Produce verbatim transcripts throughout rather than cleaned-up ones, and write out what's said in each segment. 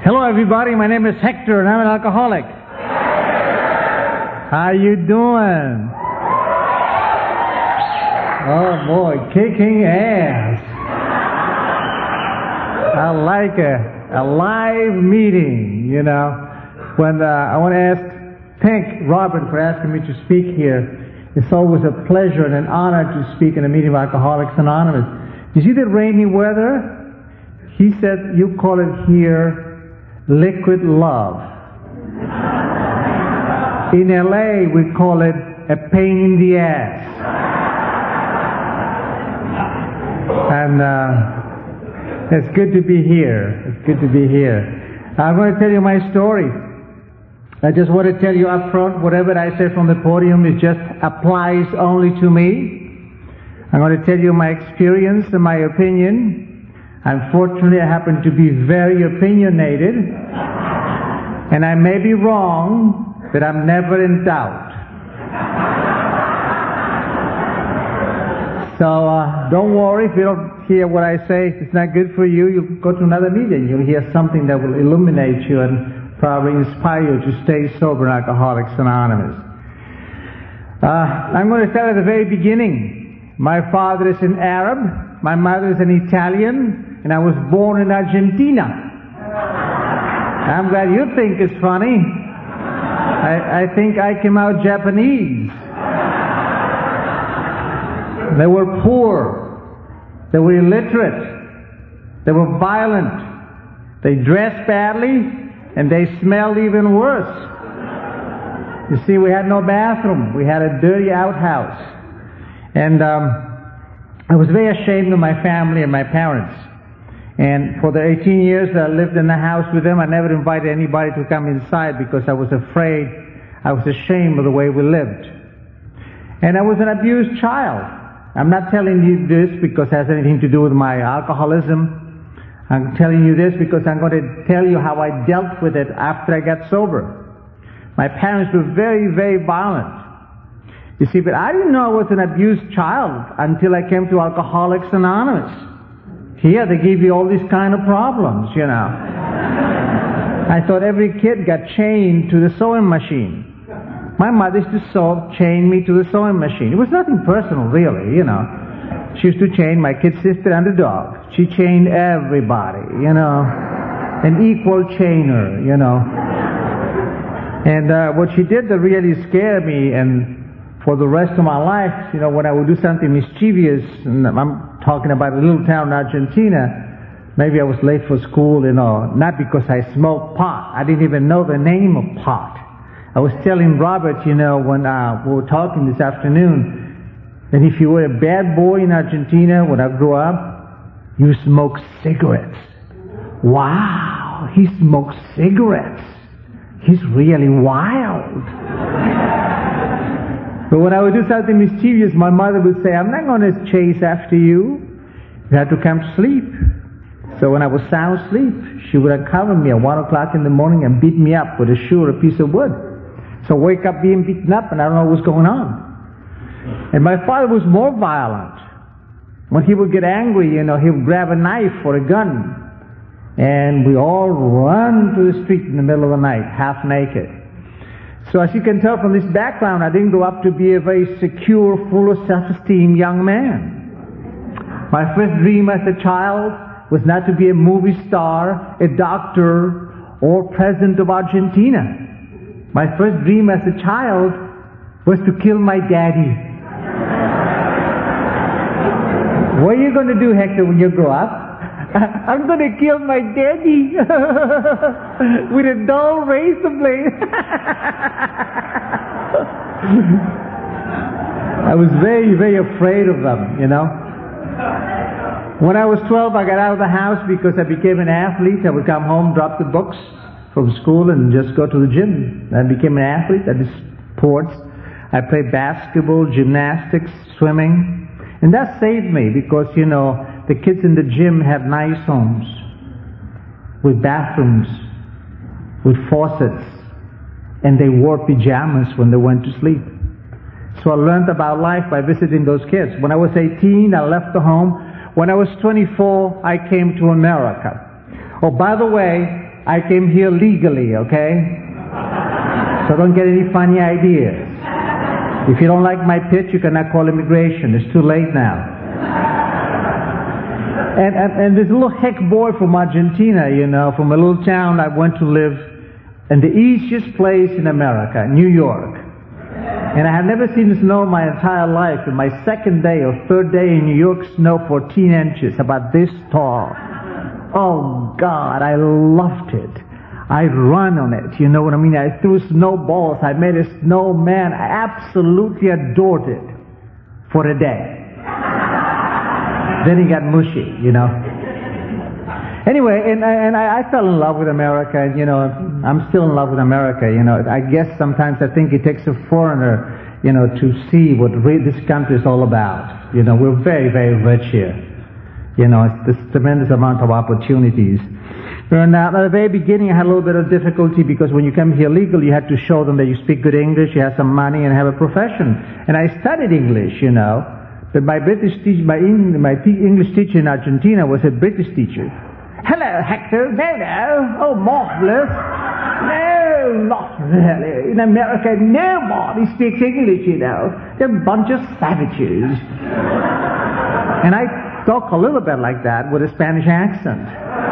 Hello, everybody. My name is Hector, and I'm an alcoholic. How you doing? Oh, boy, kicking ass. I like a, a live meeting, you know. When uh, I want to ask, thank Robert for asking me to speak here. It's always a pleasure and an honor to speak in a meeting of Alcoholics Anonymous. You see the rainy weather? He said you call it here liquid love. In L A we call it a pain in the ass. And uh, it's good to be here. It's good to be here. I'm going to tell you my story. I just want to tell you up front, whatever I say from the podium, it just applies only to me. I'm going to tell you my experience and my opinion. Unfortunately, I happen to be very opinionated, and I may be wrong, but I'm never in doubt. So uh, don't worry if you don't hear what I say. If it's not good for you, you'll go to another meeting. You'll hear something that will illuminate you and probably inspire you to stay sober in Alcoholics Anonymous. Uh, I'm going to start at the very beginning. My father is an Arab, my mother is an Italian, and I was born in Argentina. I'm glad you think it's funny. I, I think I came out Japanese. They were poor. They were illiterate. They were violent. They dressed badly, and they smelled even worse. You see, we had no bathroom. We had a dirty outhouse. And um, I was very ashamed of my family and my parents. And for the eighteen years that I lived in the house with them, I never invited anybody to come inside because I was afraid, I was ashamed of the way we lived. And I was an abused child. I'm not telling you this because it has anything to do with my alcoholism. I'm telling you this because I'm going to tell you how I dealt with it after I got sober. My parents were very, very violent. You see, but I didn't know I was an abused child until I came to Alcoholics Anonymous. Here they give you all these kind of problems, you know. I thought every kid got chained to the sewing machine. My mother used to sew, chain me to the sewing machine. It was nothing personal, really, you know. She used to chain my kid sister and the dog. She chained everybody, you know. An equal chainer, you know. And uh, what she did that really scared me, and for the rest of my life, you know, when I would do something mischievous, and I'm talking about a little town in Argentina, maybe I was late for school, you know, not because I smoked pot. I didn't even know the name of pot. I was telling Robert, you know, when uh, we were talking this afternoon, that if you were a bad boy in Argentina when I grew up, you smoked cigarettes. Wow, he smokes cigarettes. He's really wild. But when I would do something mischievous, my mother would say, I'm not going to chase after you. You have to come to sleep. So when I was sound asleep, she would uncover me at one o'clock in the morning and beat me up with a shoe or a piece of wood. So I wake up being beaten up and I don't know what's going on. And my father was more violent. When he would get angry, you know, he would grab a knife or a gun. And we all run to the street in the middle of the night, half naked. So as you can tell from this background, I didn't grow up to be a very secure, full of self-esteem young man. My first dream as a child was not to be a movie star, a doctor, or president of Argentina. My first dream as a child was to kill my daddy. What are you going to do, Hector, when you grow up? I'm going to kill my daddy with a dull razor blade. I was very, very afraid of them, you know. When I was twelve, I got out of the house because I became an athlete. I would come home, drop the books from school, and just go to the gym. I became an athlete. I did sports. I played basketball, gymnastics, swimming. And that saved me because, you know, the kids in the gym had nice homes with bathrooms, with faucets, and they wore pajamas when they went to sleep. So I learned about life by visiting those kids. When I was eighteen, I left the home. When I was twenty-four, I came to America. Oh, by the way, I came here legally, okay? So don't get any funny ideas. If you don't like my pitch, you cannot call immigration. It's too late now. And, and, and this little hick boy from Argentina, you know, from a little town I went to live in the easiest place in America, New York. And I had never seen snow my entire life. In my second day or third day in New York, snow fourteen inches, about this tall. Oh God, I loved it. I'd run on it, you know what I mean? I threw snowballs, I made a snowman. I absolutely adored it for a day. Then he got mushy, you know. Anyway, and, and I, I fell in love with America, and you know, I'm still in love with America, you know. I guess sometimes I think it takes a foreigner, you know, to see what re- this country is all about. You know, we're very, very rich here. You know, it's this tremendous amount of opportunities. And uh, at the very beginning I had a little bit of difficulty because when you come here legally you have to show them that you speak good English, you have some money, and have a profession. And I studied English, you know, but my British teacher, my, my English teacher in Argentina was a British teacher. Hello, Hector. No, no. Oh, marvelous. No, not really. In America, nobody speaks English, you know. They're a bunch of savages. And I talk a little bit like that with a Spanish accent.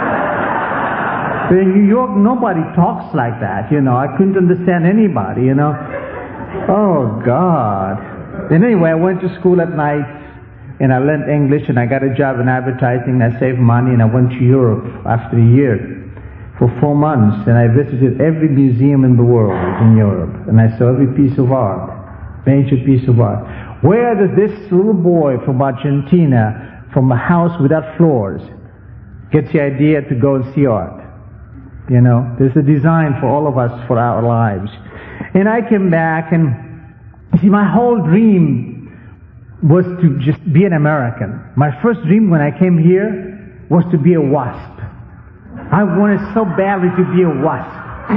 But in New York, nobody talks like that, you know. I couldn't understand anybody, you know. Oh, God. And anyway, I went to school at night, and I learned English, and I got a job in advertising, and I saved money, and I went to Europe after a year for four months, and I visited every museum in the world in Europe, and I saw every piece of art, major piece of art. Where does this little boy from Argentina, from a house without floors, get the idea to go and see art? You know, there's a design for all of us for our lives. And I came back, and you see, my whole dream was to just be an American. My first dream when I came here was to be a wasp. I wanted so badly to be a wasp.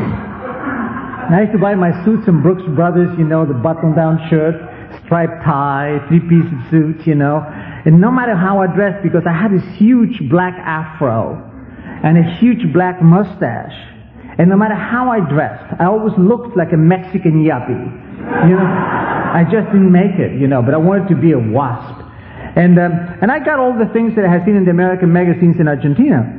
And I used to buy my suits from Brooks Brothers, you know, the button-down shirt, striped tie, three-piece suit, you know. And no matter how I dressed, because I had this huge black afro and a huge black mustache, and no matter how I dressed, I always looked like a Mexican yuppie. You know, I just didn't make it, you know, but I wanted to be a wasp. And um, and I got all the things that I had seen in the American magazines in Argentina.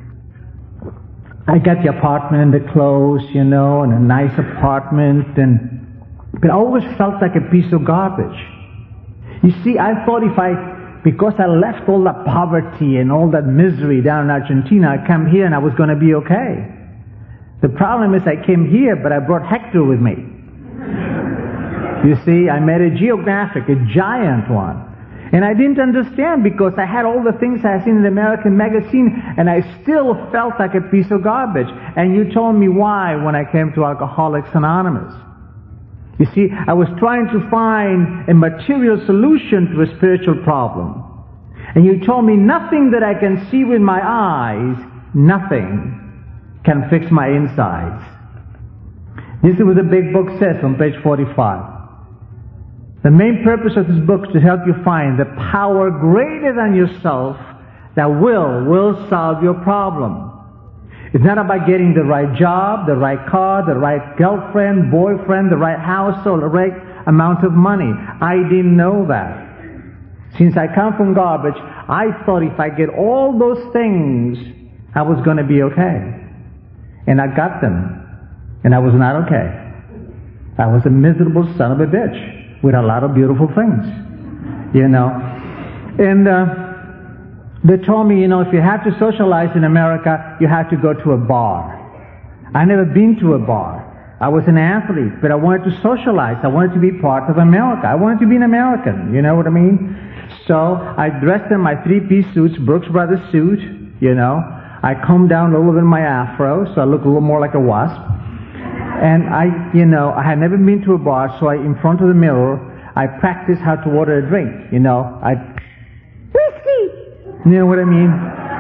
I got the apartment and the clothes, you know, and a nice apartment, and but I always felt like a piece of garbage. You see, I thought if I, because I left all that poverty and all that misery down in Argentina, I'd come here and I was going to be okay. The problem is I came here, but I brought Hector with me. You see, I made a geographic, a giant one. And I didn't understand because I had all the things I had seen in the American magazine, and I still felt like a piece of garbage. And you told me why when I came to Alcoholics Anonymous. You see, I was trying to find a material solution to a spiritual problem. And you told me nothing that I can see with my eyes, nothing can fix my insides. This is what the big book says on page forty-five. The main purpose of this book is to help you find the power greater than yourself that will, will solve your problem. It's not about getting the right job, the right car, the right girlfriend, boyfriend, the right house, or the right amount of money. I didn't know that. Since I come from garbage, I thought if I get all those things, I was going to be okay. And I got them. And I was not okay. I was a miserable son of a bitch with a lot of beautiful things, you know. And uh, they told me, you know, if you have to socialize in America, you have to go to a bar. I never been to a bar. I was an athlete, but I wanted to socialize. I wanted to be part of America. I wanted to be an American, you know what I mean? So I dressed in my three-piece suits, Brooks Brothers suit, you know. I combed down a little bit of my afro, so I look a little more like a wasp. And I, you know, I had never been to a bar, so I, in front of the mirror, I practiced how to order a drink. You know, I, whiskey! You know what I mean?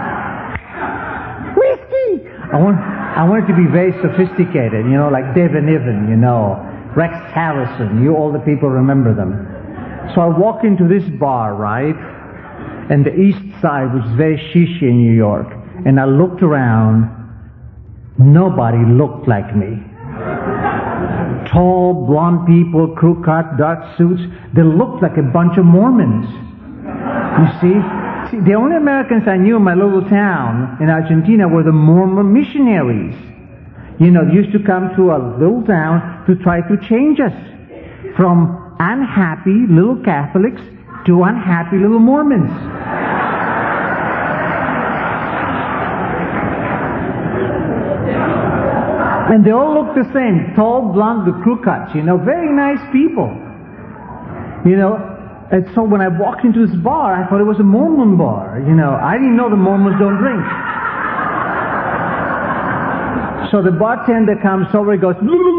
Whiskey! I want, I wanted to be very sophisticated, you know, like David Niven, you know, Rex Harrison. You all the people remember them. So I walk into this bar, right? And the East Side, which is very shishy in New York. And I looked around. Nobody looked like me. Tall, blonde people, crew-cut, dark suits. They looked like a bunch of Mormons. You see? See, the only Americans I knew in my little town in Argentina were the Mormon missionaries. You know, they used to come to a little town to try to change us from unhappy little Catholics to unhappy little Mormons. And they all look the same, tall, blonde, the crew cuts, you know, very nice people. You know, and so when I walked into this bar, I thought it was a Mormon bar. You know, I didn't know the Mormons don't drink. So the bartender comes over and goes,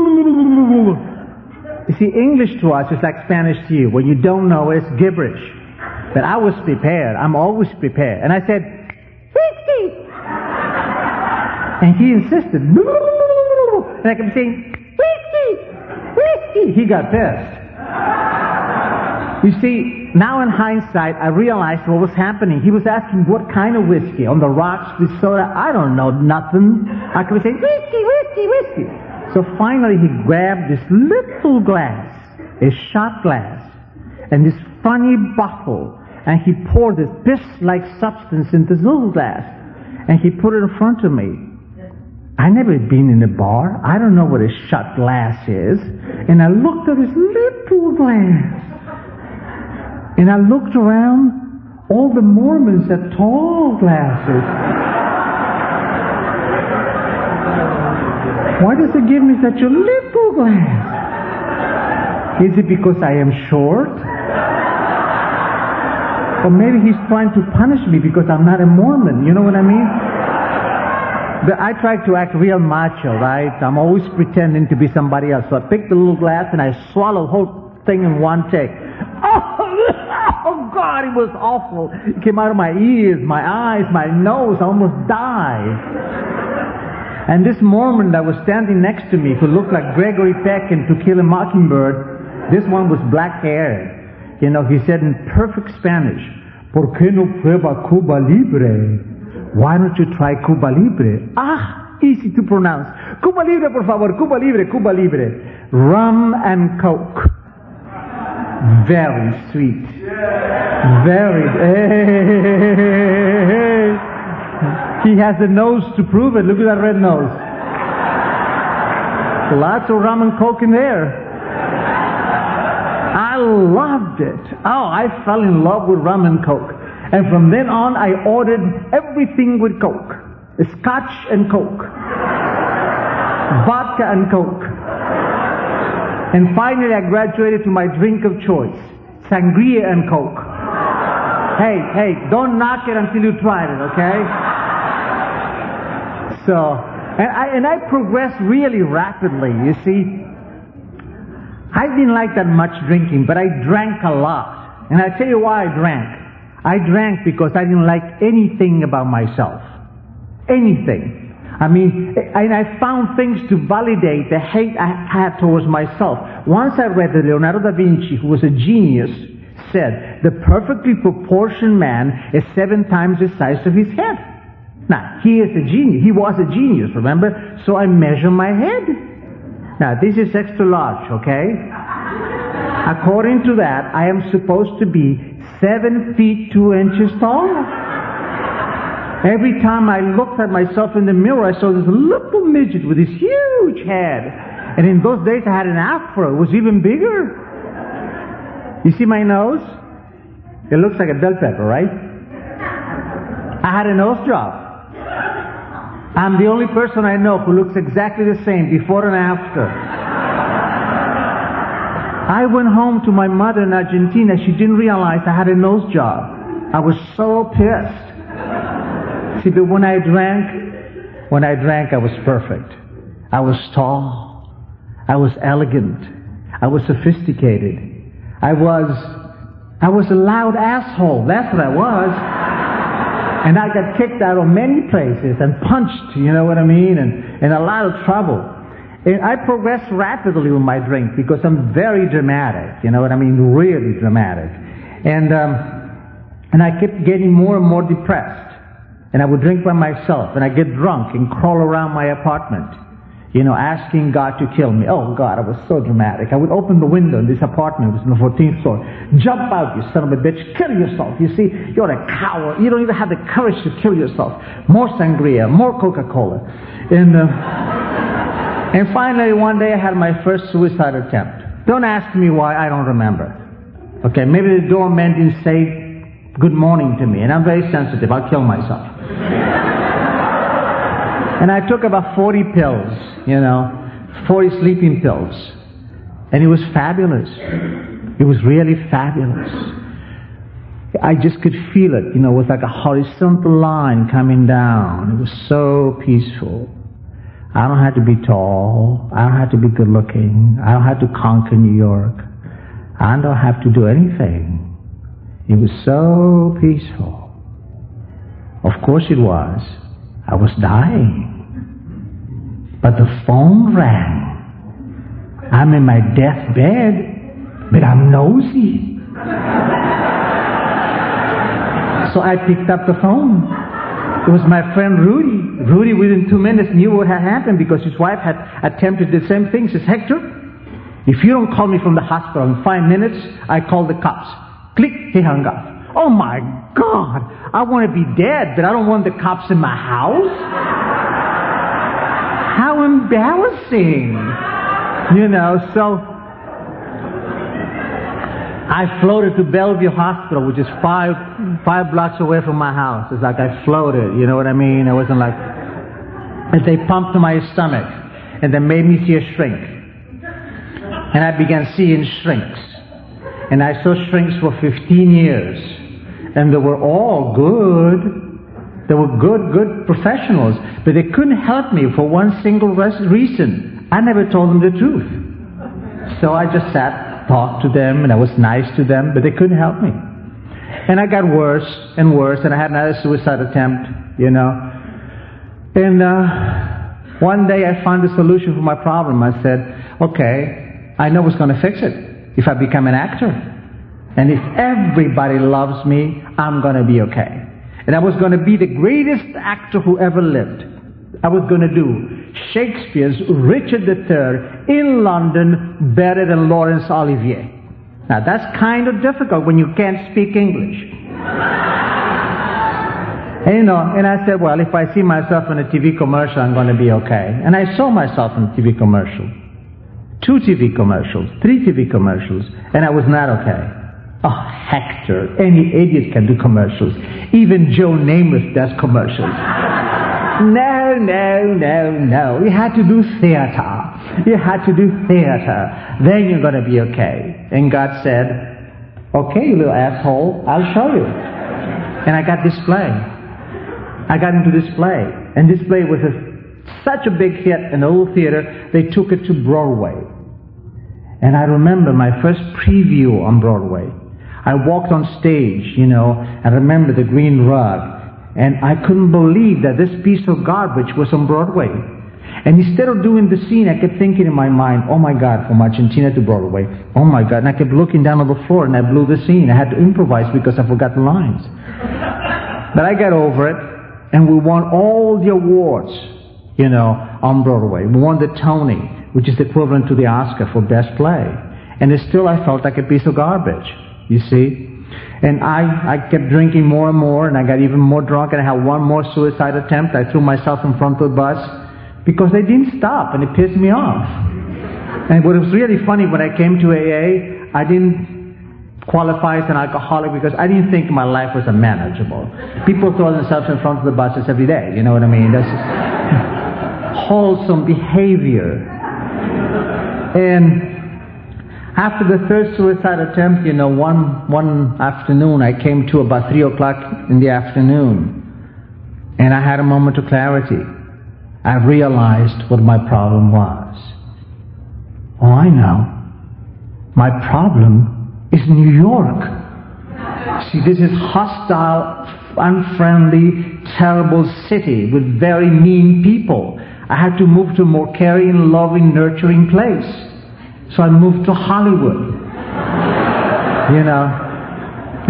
you see, English to us is like Spanish to you. When you don't know, it's gibberish. But I was prepared. I'm always prepared. And I said, whiskey! And he insisted. And I kept saying, whiskey! Whiskey! He got pissed. You see, now in hindsight, I realized what was happening. He was asking what kind of whiskey. On the rocks with soda? I don't know, nothing. I kept saying, whiskey, whiskey, whiskey. So finally he grabbed this little glass, a shot glass, and this funny bottle, and he poured this piss-like substance into this little glass, and he put it in front of me. I never been in a bar. I don't know what a shot glass is. And I looked at this little glass. And I looked around. All the Mormons had tall glasses. Why does he give me such a little glass? Is it because I am short? Or maybe he's trying to punish me because I'm not a Mormon. You know what I mean? But I try to act real macho, right? I'm always pretending to be somebody else. So I picked the little glass and I swallowed the whole thing in one take. Oh, oh God, it was awful. It came out of my ears, my eyes, my nose. I almost died. And this Mormon that was standing next to me, who looked like Gregory Peck in To Kill a Mockingbird, this one was black-haired. You know, he said in perfect Spanish, ¿Por qué no prueba Cuba Libre? Why don't you try Cuba Libre? Ah, easy to pronounce. Cuba Libre, por favor. Cuba Libre, Cuba Libre. Rum and Coke. Very sweet. Very. Hey. He has the nose to prove it. Look at that red nose. Lots of rum and Coke in there. I loved it. Oh, I fell in love with rum and Coke. And from then on, I ordered everything with Coke. Scotch and Coke. Vodka and Coke. And finally, I graduated to my drink of choice. Sangria and Coke. Hey, hey, don't knock it until you try it, okay? So, and I, and I progressed really rapidly, you see. I didn't like that much drinking, but I drank a lot. And I tell you why I drank. I drank because I didn't like anything about myself. Anything. I mean, and I found things to validate the hate I had towards myself. Once I read that Leonardo da Vinci, who was a genius, said, the perfectly proportioned man is seven times the size of his head. Now, he is a genius. He was a genius, remember? So I measure my head. Now, this is extra large, okay? According to that, I am supposed to be seven feet two inches tall. Every time I looked at myself in the mirror, I saw this little midget with this huge head. And in those days, I had an afro. It was even bigger. You see my nose? It looks like a bell pepper, right? I had a nose job. I'm the only person I know who looks exactly the same before and after. I went home to my mother in Argentina. She didn't realize I had a nose job. I was so pissed. See, but when I drank, when I drank, I was perfect. I was tall. I was elegant. I was sophisticated. I was, I was a loud asshole. That's what I was. And I got kicked out of many places and punched, you know what I mean, and in a lot of trouble. And I progressed rapidly with my drink because I'm very dramatic, you know what I mean, really dramatic. And um, and I kept getting more and more depressed. And I would drink by myself, and I'd get drunk and crawl around my apartment, you know, asking God to kill me. Oh, God, I was so dramatic. I would open the window in this apartment, it was on the fourteenth floor. Jump out, you son of a bitch. Kill yourself. You see, you're a coward. You don't even have the courage to kill yourself. More sangria, more Coca-Cola. And, uh, and finally, one day I had my first suicide attempt. Don't ask me why, I don't remember. Okay, maybe the doorman didn't say good morning to me, and I'm very sensitive. I'll kill myself. And I took about forty pills, you know, forty sleeping pills. And it was fabulous. It was really fabulous. I just could feel it, you know, with like a horizontal line coming down. It was so peaceful. I don't have to be tall. I don't have to be good looking. I don't have to conquer New York. I don't have to do anything. It was so peaceful. Of course it was. I was dying. But the phone rang. I'm in my deathbed, but I'm nosy. So I picked up the phone. It was my friend Rudy. Rudy, within two minutes, knew what had happened because his wife had attempted the same thing. He says, Hector, if you don't call me from the hospital in five minutes, I call the cops. Click, he hung up. Oh my God, I want to be dead, but I don't want the cops in my house. How embarrassing. You know, so I floated to Bellevue Hospital, which is five five blocks away from my house. It's like I floated, you know what I mean? I wasn't like... And they pumped my stomach, and they made me see a shrink. And I began seeing shrinks. And I saw shrinks for fifteen years. And they were all good. They were good, good professionals. But they couldn't help me for one single reason. I never told them the truth. So I just sat, talked to them, and I was nice to them, but they couldn't help me. And I got worse and worse, and I had another suicide attempt, you know. And uh, one day I found a solution for my problem. I said, okay, I know what's going to fix it. If I become an actor. And if everybody loves me, I'm going to be okay. And I was going to be the greatest actor who ever lived. I was going to do Shakespeare's Richard the Third in London better than Laurence Olivier. Now that's kind of difficult when you can't speak English. And, you know, and I said, well, if I see myself in a T V commercial, I'm going to be okay. And I saw myself in a T V commercial. Two T V commercials, three T V commercials, and I was not okay. Oh, Hector, any idiot can do commercials. Even Joe Namath does commercials. No, no, no, no. You had to do theater. You had to do theater. Then you're going to be okay. And God said, okay, you little asshole, I'll show you. And I got display. I got into display. And display was a, such a big hit in the old theater, they took it to Broadway. And I remember my first preview on Broadway. I walked on stage, you know, I remember the green rug, and I couldn't believe that this piece of garbage was on Broadway. And instead of doing the scene, I kept thinking in my mind, oh my God, from Argentina to Broadway, oh my God, and I kept looking down on the floor, and I blew the scene. I had to improvise because I forgot the lines. But I got over it, and we won all the awards, you know, on Broadway. We won the Tony, which is equivalent to the Oscar for Best Play. And still I felt like a piece of garbage. You see? And I, I kept drinking more and more, and I got even more drunk, and I had one more suicide attempt. I threw myself in front of the bus because they didn't stop, and it pissed me off. And what was really funny, when I came to A A, I didn't qualify as an alcoholic because I didn't think my life was unmanageable. People throw themselves in front of the buses every day, you know what I mean? That's just wholesome behavior. And after the third suicide attempt, you know, one one afternoon, I came to about three o'clock in the afternoon, and I had a moment of clarity. I realized what my problem was. Oh, I know. My problem is New York. See, this is hostile, unfriendly, terrible city with very mean people. I had to move to a more caring, loving, nurturing place. So I moved to Hollywood, you know.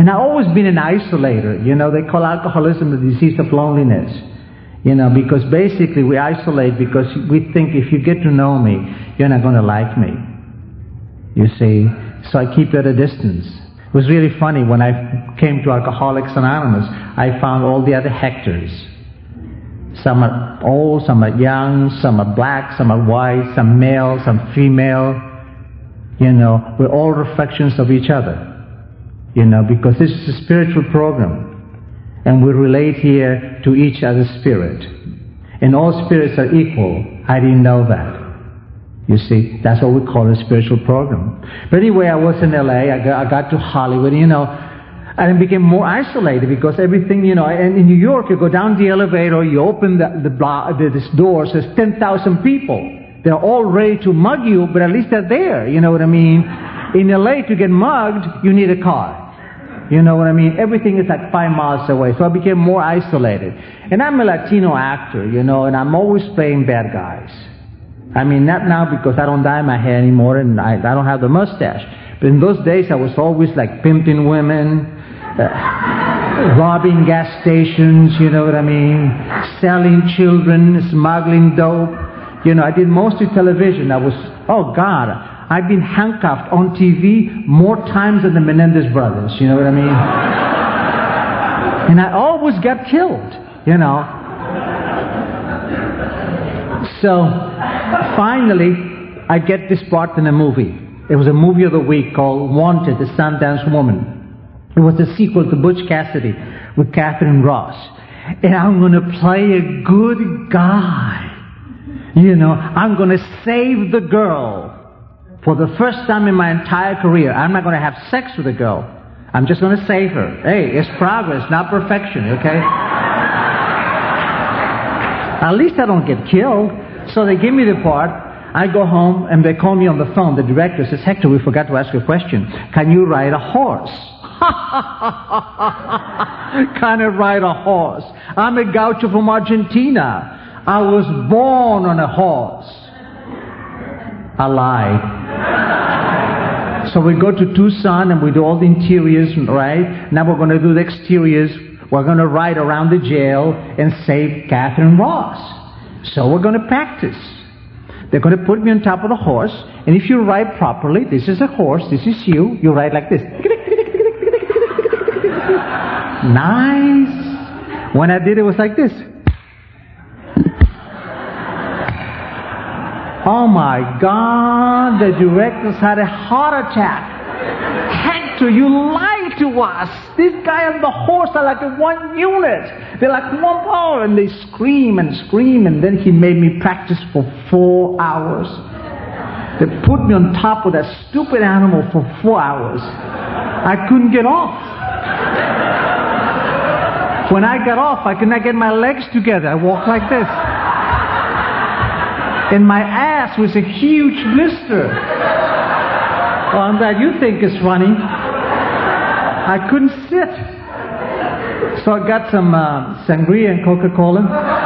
And I've always been an isolator. You know, they call alcoholism the disease of loneliness. You know, because basically we isolate because we think if you get to know me, you're not going to like me. You see? So I keep at a distance. It was really funny when I came to Alcoholics Anonymous, I found all the other Hectors. Some are old, some are young, some are black, some are white, some male, some female. You know, we're all reflections of each other. You know, because this is a spiritual program. And we relate here to each other's spirit. And all spirits are equal. I didn't know that. You see, that's what we call a spiritual program. But anyway, I was in L A, I got, I got to Hollywood, you know, and I became more isolated because everything, you know, and in New York, you go down the elevator, you open the, the, block, the this door, so there's ten thousand people. They're all ready to mug you, but at least they're there, you know what I mean? In L A, to get mugged, you need a car. You know what I mean? Everything is like five miles away. So I became more isolated. And I'm a Latino actor, you know, and I'm always playing bad guys. I mean, not now because I don't dye my hair anymore and I, I don't have the mustache. But in those days, I was always like pimping women, uh, robbing gas stations, you know what I mean? Selling children, smuggling dope. You know, I did mostly television. I was, oh God, I've been handcuffed on T V more times than the Menendez brothers, you know what I mean? And I always got killed, you know. So, finally, I get this part in a movie. It was a movie of the week called Wanted, the Sundance Woman. It was a sequel to Butch Cassidy with Catherine Ross. And I'm going to play a good guy. You know, I'm going to save the girl. For the first time in my entire career, I'm not going to have sex with a girl. I'm just going to save her. Hey, it's progress, not perfection, okay? At least I don't get killed. So they give me the part. I go home and they call me on the phone. The director says, Hector, we forgot to ask you a question. Can you ride a horse? Can I ride a horse? I'm a gaucho from Argentina. I was born on a horse. I lied. So we go to Tucson and we do all the interiors, right? Now we're going to do the exteriors. We're going to ride around the jail and save Catherine Ross. So we're going to practice. They're going to put me on top of the horse, and if you ride properly, this is a horse, this is you, you ride like this. Nice. When I did it, it was like this. Oh my God, the directors had a heart attack. Hector, you lied to us. This guy and the horse are like one unit. They're like one power, and they scream and scream, and then he made me practice for four hours. They put me on top of that stupid animal for four hours. I couldn't get off. When I got off, I could not get my legs together. I walked like this. And my ass was a huge blister. Well, I'm glad you think it's funny. I couldn't sit. So I got some uh, sangria and Coca-Cola.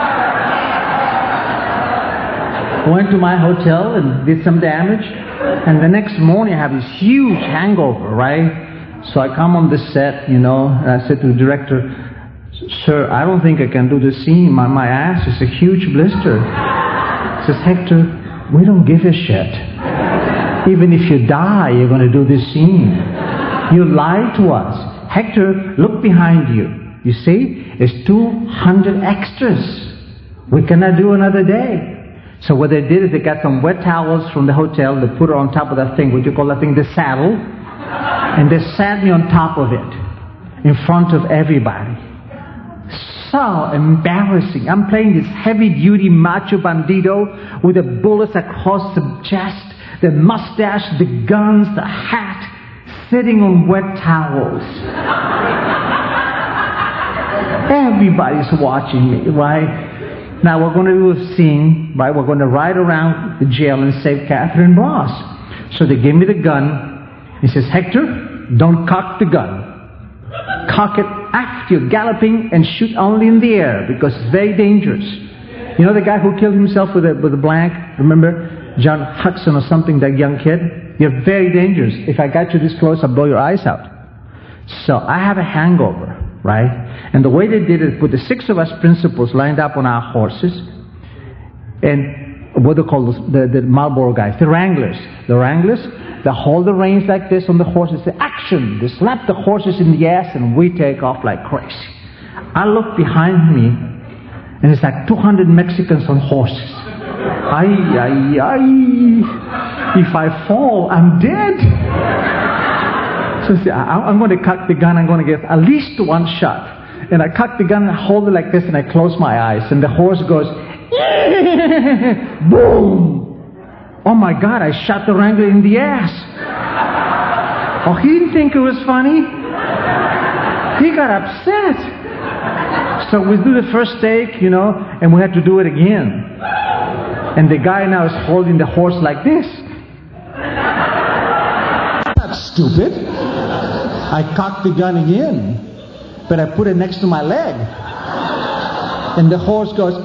Went to my hotel and did some damage. And the next morning I have this huge hangover, right? So I come on the set, you know, and I said to the director, Sir, I don't think I can do the scene. My, my ass is a huge blister. He says, Hector, we don't give a shit. Even if you die, you're going to do this scene. You lied to us. Hector, look behind you. You see, it's two hundred extras. We cannot do another day. So what they did is they got some wet towels from the hotel. They put it on top of that thing, what you call that thing, the saddle. And they sat me on top of it in front of everybody. So embarrassing. I'm playing this heavy-duty macho bandito with the bullets across the chest, the mustache, the guns, the hat, sitting on wet towels. Everybody's watching me, right? Now we're going to do a scene, right? We're going to ride around the jail and save Catherine Ross. So they give me the gun. He says, Hector, don't cock the gun. Cock it after you're galloping and shoot only in the air because it's very dangerous. You know the guy who killed himself with a, with a blank? Remember? John Hudson or something, that young kid? You're very dangerous. If I got you this close, I'll blow your eyes out. So I have a hangover, right? And the way they did it, put the six of us principals lined up on our horses, and what they call those, the, the Marlboro guys, the wranglers. The wranglers, they hold the reins like this on the horses, say, action! They slap the horses in the ass, and we take off like crazy. I look behind me, and it's like two hundred Mexicans on horses. Ay, ay, ay. If I fall, I'm dead. So see, I, I'm going to cock the gun, I'm going to get at least one shot. And I cock the gun, I hold it like this, and I close my eyes. And the horse goes, boom! Oh my God, I shot the wrangler in the ass. Oh, he didn't think it was funny. He got upset. So we do the first take, you know, and we had to do it again. And the guy now is holding the horse like this. That's stupid. I cocked the gun again, but I put it next to my leg. And the horse goes,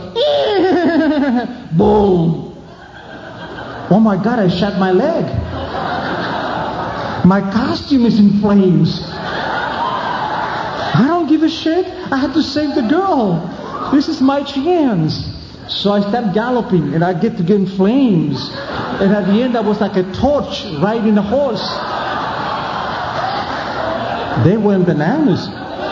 boom. Oh my God, I shot my leg. My costume is in flames. I don't give a shit. I had to save the girl. This is my chance. So I start galloping, and I get to get in flames. And at the end, I was like a torch riding a horse. They went bananas.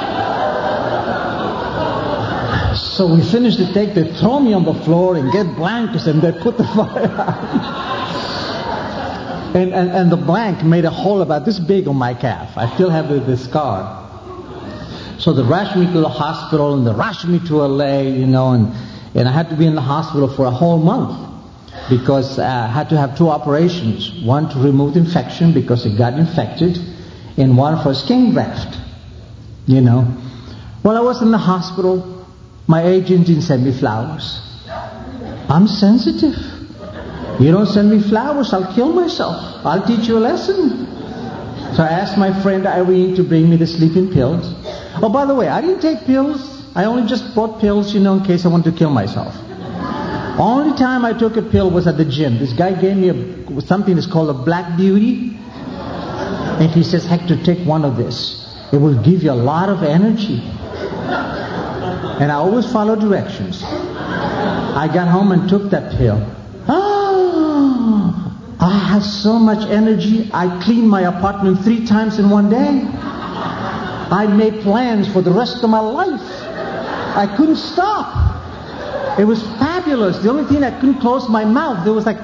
So we finished the take. They throw me on the floor and get blankets, and they put the fire out. and, and, and the blank made a hole about this big on my calf. I still have the, the scar. So they rushed me to the hospital, and they rushed me to L A, you know, and, and I had to be in the hospital for a whole month because I had to have two operations. One to remove the infection because it got infected, and one for skin graft, you know. While I was in the hospital, my agent didn't send me flowers. I'm sensitive. You don't send me flowers, I'll kill myself. I'll teach you a lesson. So I asked my friend Irene to bring me the sleeping pills. Oh, by the way, I didn't take pills. I only just bought pills, you know, in case I wanted to kill myself. Only time I took a pill was at the gym. This guy gave me a, something that's called a Black Beauty. And he says, Hector, take one of this. It will give you a lot of energy. And I always follow directions. I got home and took that pill. Ah, I had so much energy, I cleaned my apartment three times in one day. I made plans for the rest of my life. I couldn't stop. It was fabulous. The only thing I couldn't close my mouth, there was like...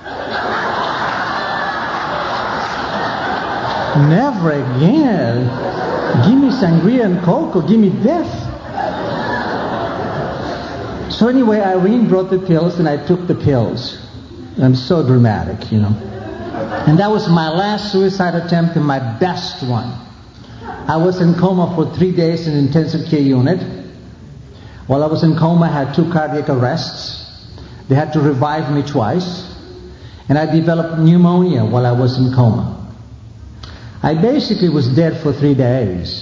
Never again. Give me sangria and coke, give me death. So anyway, Irene brought the pills and I took the pills. I'm so dramatic, you know. And that was my last suicide attempt and my best one. I was in coma for three days in an intensive care unit. While I was in coma, I had two cardiac arrests. They had to revive me twice. And I developed pneumonia while I was in coma. I basically was dead for three days.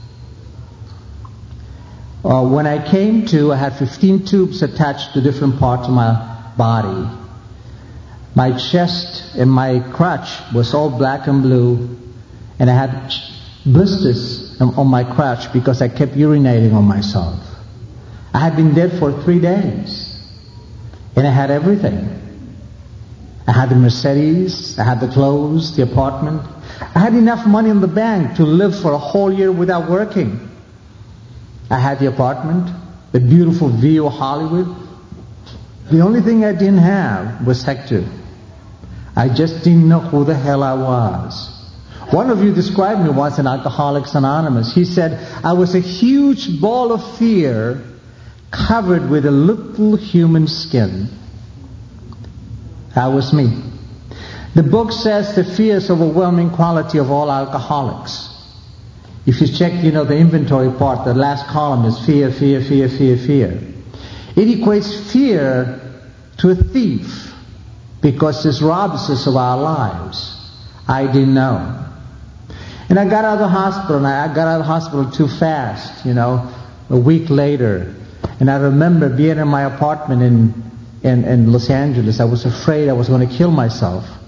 Uh, when I came to, I had fifteen tubes attached to different parts of my body. My chest and my crotch was all black and blue, and I had blisters on my crotch because I kept urinating on myself. I had been dead for three days, and I had everything. I had the Mercedes, I had the clothes, the apartment. I had enough money in the bank to live for a whole year without working. I had the apartment, the beautiful view of Hollywood. The only thing I didn't have was Hector. I just didn't know who the hell I was. One of you described me once in Alcoholics Anonymous. He said, I was a huge ball of fear covered with a little human skin. That was me. The book says the fear is overwhelming quality of all alcoholics. If you check, you know, the inventory part, the last column is fear, fear, fear, fear, fear. It equates fear to a thief because it robs us of our lives. I didn't know. And I got out of the hospital, and I got out of the hospital too fast, you know, a week later. And I remember being in my apartment in, in, in Los Angeles. I was afraid I was going to kill myself.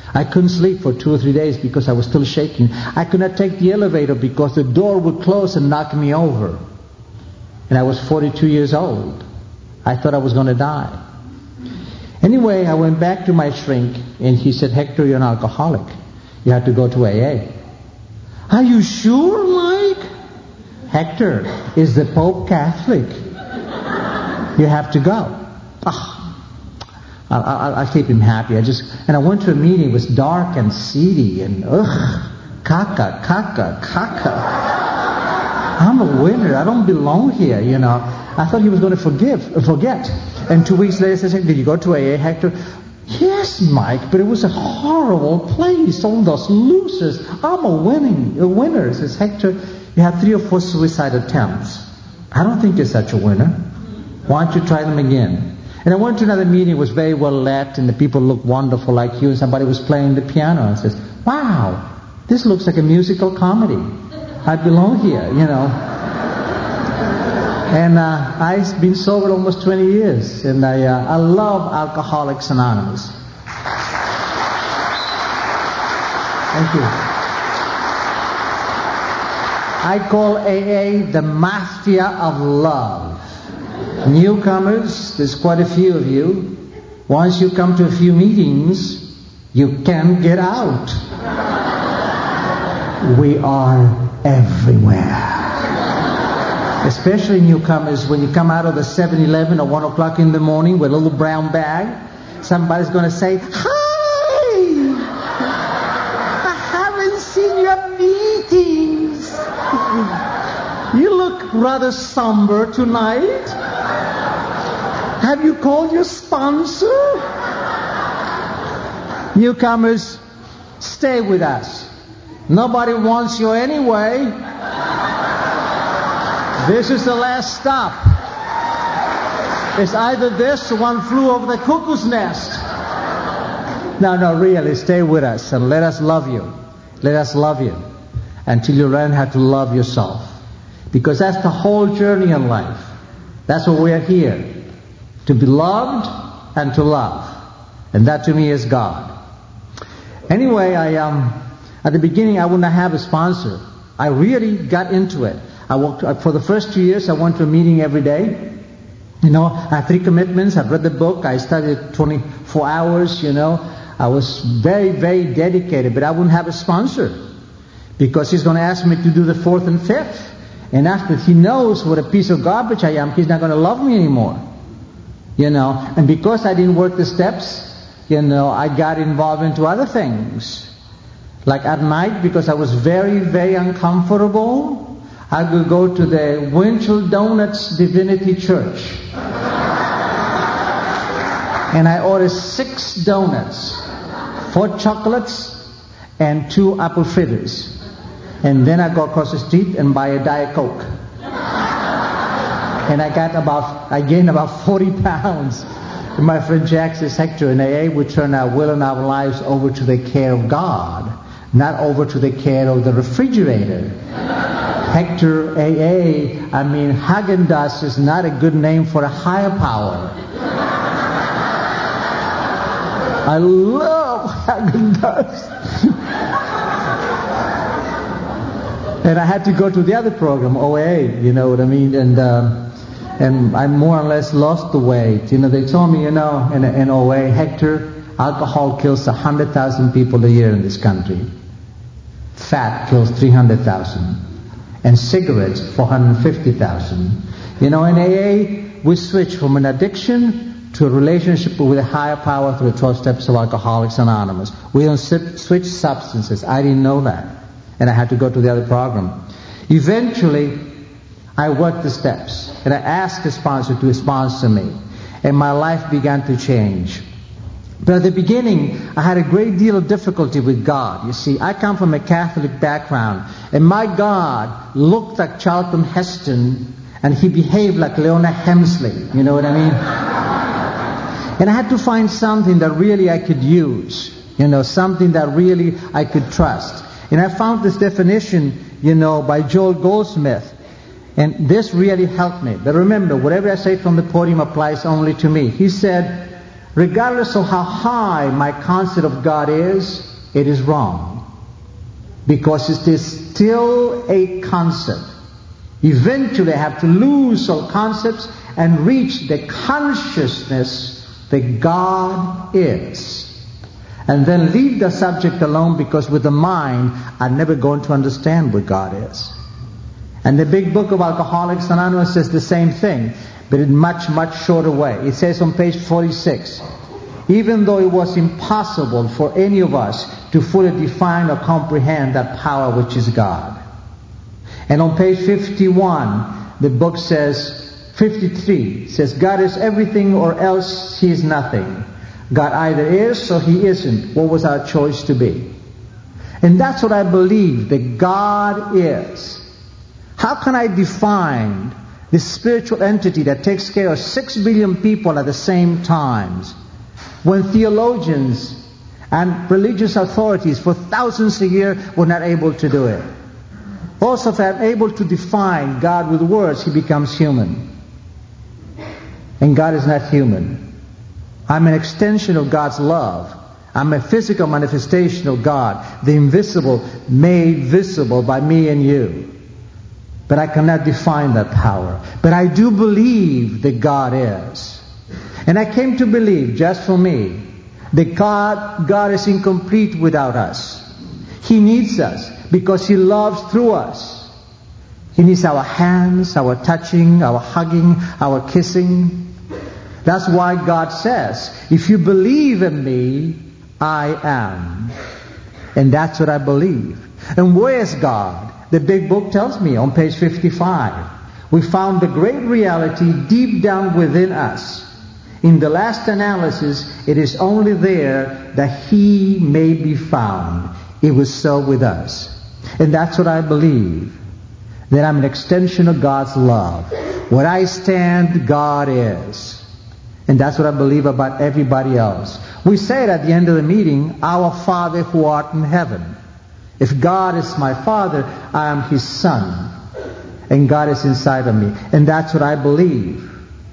I couldn't sleep for two or three days because I was still shaking. I could not take the elevator because the door would close and knock me over. And I was forty-two years old. I thought I was going to die. Anyway, I went back to my shrink and he said, Hector, you're an alcoholic. You have to go to A A. Are you sure, Mike? Hector, is the Pope Catholic? You have to go. Oh, I'll, I'll, I'll keep him happy. I just and I went to a meeting. It was dark and seedy and ugh, caca, caca, caca. I'm a winner. I don't belong here. You know. I thought he was going to forgive, forget. And two weeks later, he said, "Did you go to A A, Hector?" Yes, Mike, but it was a horrible place. All those losers. I'm a winning, a winner. Says Hector, you have three or four suicide attempts. I don't think you're such a winner. Why don't you try them again? And I went to another meeting. It was very well lit, and the people looked wonderful like you. And somebody was playing the piano. And says, "Wow, this looks like a musical comedy. I belong here," you know. And uh, I've been sober almost twenty years, and I uh, I love Alcoholics Anonymous. Thank you. I call A A the mafia of love. Newcomers, there's quite a few of you. Once you come to a few meetings, you can't get out. We are everywhere. Especially newcomers, when you come out of the seven eleven at one o'clock in the morning with a little brown bag, somebody's going to say, "Hi! I haven't seen your meetings. You look rather somber tonight. Have you called your sponsor?" Newcomers, stay with us. Nobody wants you anyway. This is the last stop. It's either this or One Flew Over the Cuckoo's Nest. No, no, really, stay with us and let us love you. Let us love you until you learn how to love yourself. Because that's the whole journey in life. That's what we are here. To be loved and to love. And that to me is God. Anyway, I um, at the beginning I wouldn't have a sponsor. I really got into it. I walked, for the first two years I went to a meeting every day. You know, I had three commitments. I've read the book. I studied twenty-four hours, you know. I was very, very dedicated, but I wouldn't have a sponsor. Because he's going to ask me to do the fourth and fifth. And after he knows what a piece of garbage I am, he's not going to love me anymore. You know, and because I didn't work the steps, you know, I got involved into other things. Like at night, because I was very, very uncomfortable, I would go to the Winchell Donuts Divinity Church. And I ordered six donuts, four chocolates, and two apple fritters. And then I go across the street and buy a Diet Coke. And I got about, I gained about forty pounds. And my friend Jack says, Hector, in A A we turn our will and our lives over to the care of God, not over to the care of the refrigerator. Hector, A A, I mean, Häagen-Dazs is not a good name for a higher power. I love Häagen-Dazs. And I had to go to the other program, O A, you know what I mean? And uh, and I more or less lost the weight. You know, they told me, you know, in, in O A, Hector, alcohol kills one hundred thousand people a year in this country. Fat kills three hundred thousand. And cigarettes, four hundred fifty thousand. You know, in A A, we switch from an addiction to a relationship with a higher power through the twelve steps of Alcoholics Anonymous. We don't switch substances. I didn't know that. And I had to go to the other program. Eventually, I worked the steps. And I asked a sponsor to sponsor me. And my life began to change. But at the beginning, I had a great deal of difficulty with God. You see, I come from a Catholic background. And my God looked like Charlton Heston. And he behaved like Leona Hemsley. You know what I mean? And I had to find something that really I could use. You know, something that really I could trust. And I found this definition, you know, by Joel Goldsmith. And this really helped me. But remember, whatever I say from the podium applies only to me. He said, regardless of how high my concept of God is, it is wrong. Because it is still a concept. Eventually I have to lose all concepts and reach the consciousness that God is. And then leave the subject alone, because with the mind I'm never going to understand what God is. And the big book of Alcoholics Anonymous says the same thing, but in much, much shorter way. It says on page forty-six, even though it was impossible for any of us to fully define or comprehend that power which is God. And on page fifty-one, the book says, fifty-three, says, God is everything or else He is nothing. God either is or He isn't. What was our choice to be? And that's what I believe, that God is. How can I define this spiritual entity that takes care of six billion people at the same time, when theologians and religious authorities for thousands a year were not able to do it? Also, if I'm able to define God with words, He becomes human. And God is not human. I'm an extension of God's love. I'm a physical manifestation of God, the invisible made visible by me and you. But I cannot define that power. But I do believe that God is. And I came to believe, just for me, that God, God is incomplete without us. He needs us because He loves through us. He needs our hands, our touching, our hugging, our kissing. That's why God says, if you believe in me, I am. And that's what I believe. And where is God? The big book tells me on page fifty-five. We found the great reality deep down within us. In the last analysis, it is only there that He may be found. It was so with us. And that's what I believe. That I'm an extension of God's love. Where I stand, God is. And that's what I believe about everybody else. We say it at the end of the meeting, our Father who art in heaven. If God is my Father, I am His Son. And God is inside of me. And that's what I believe.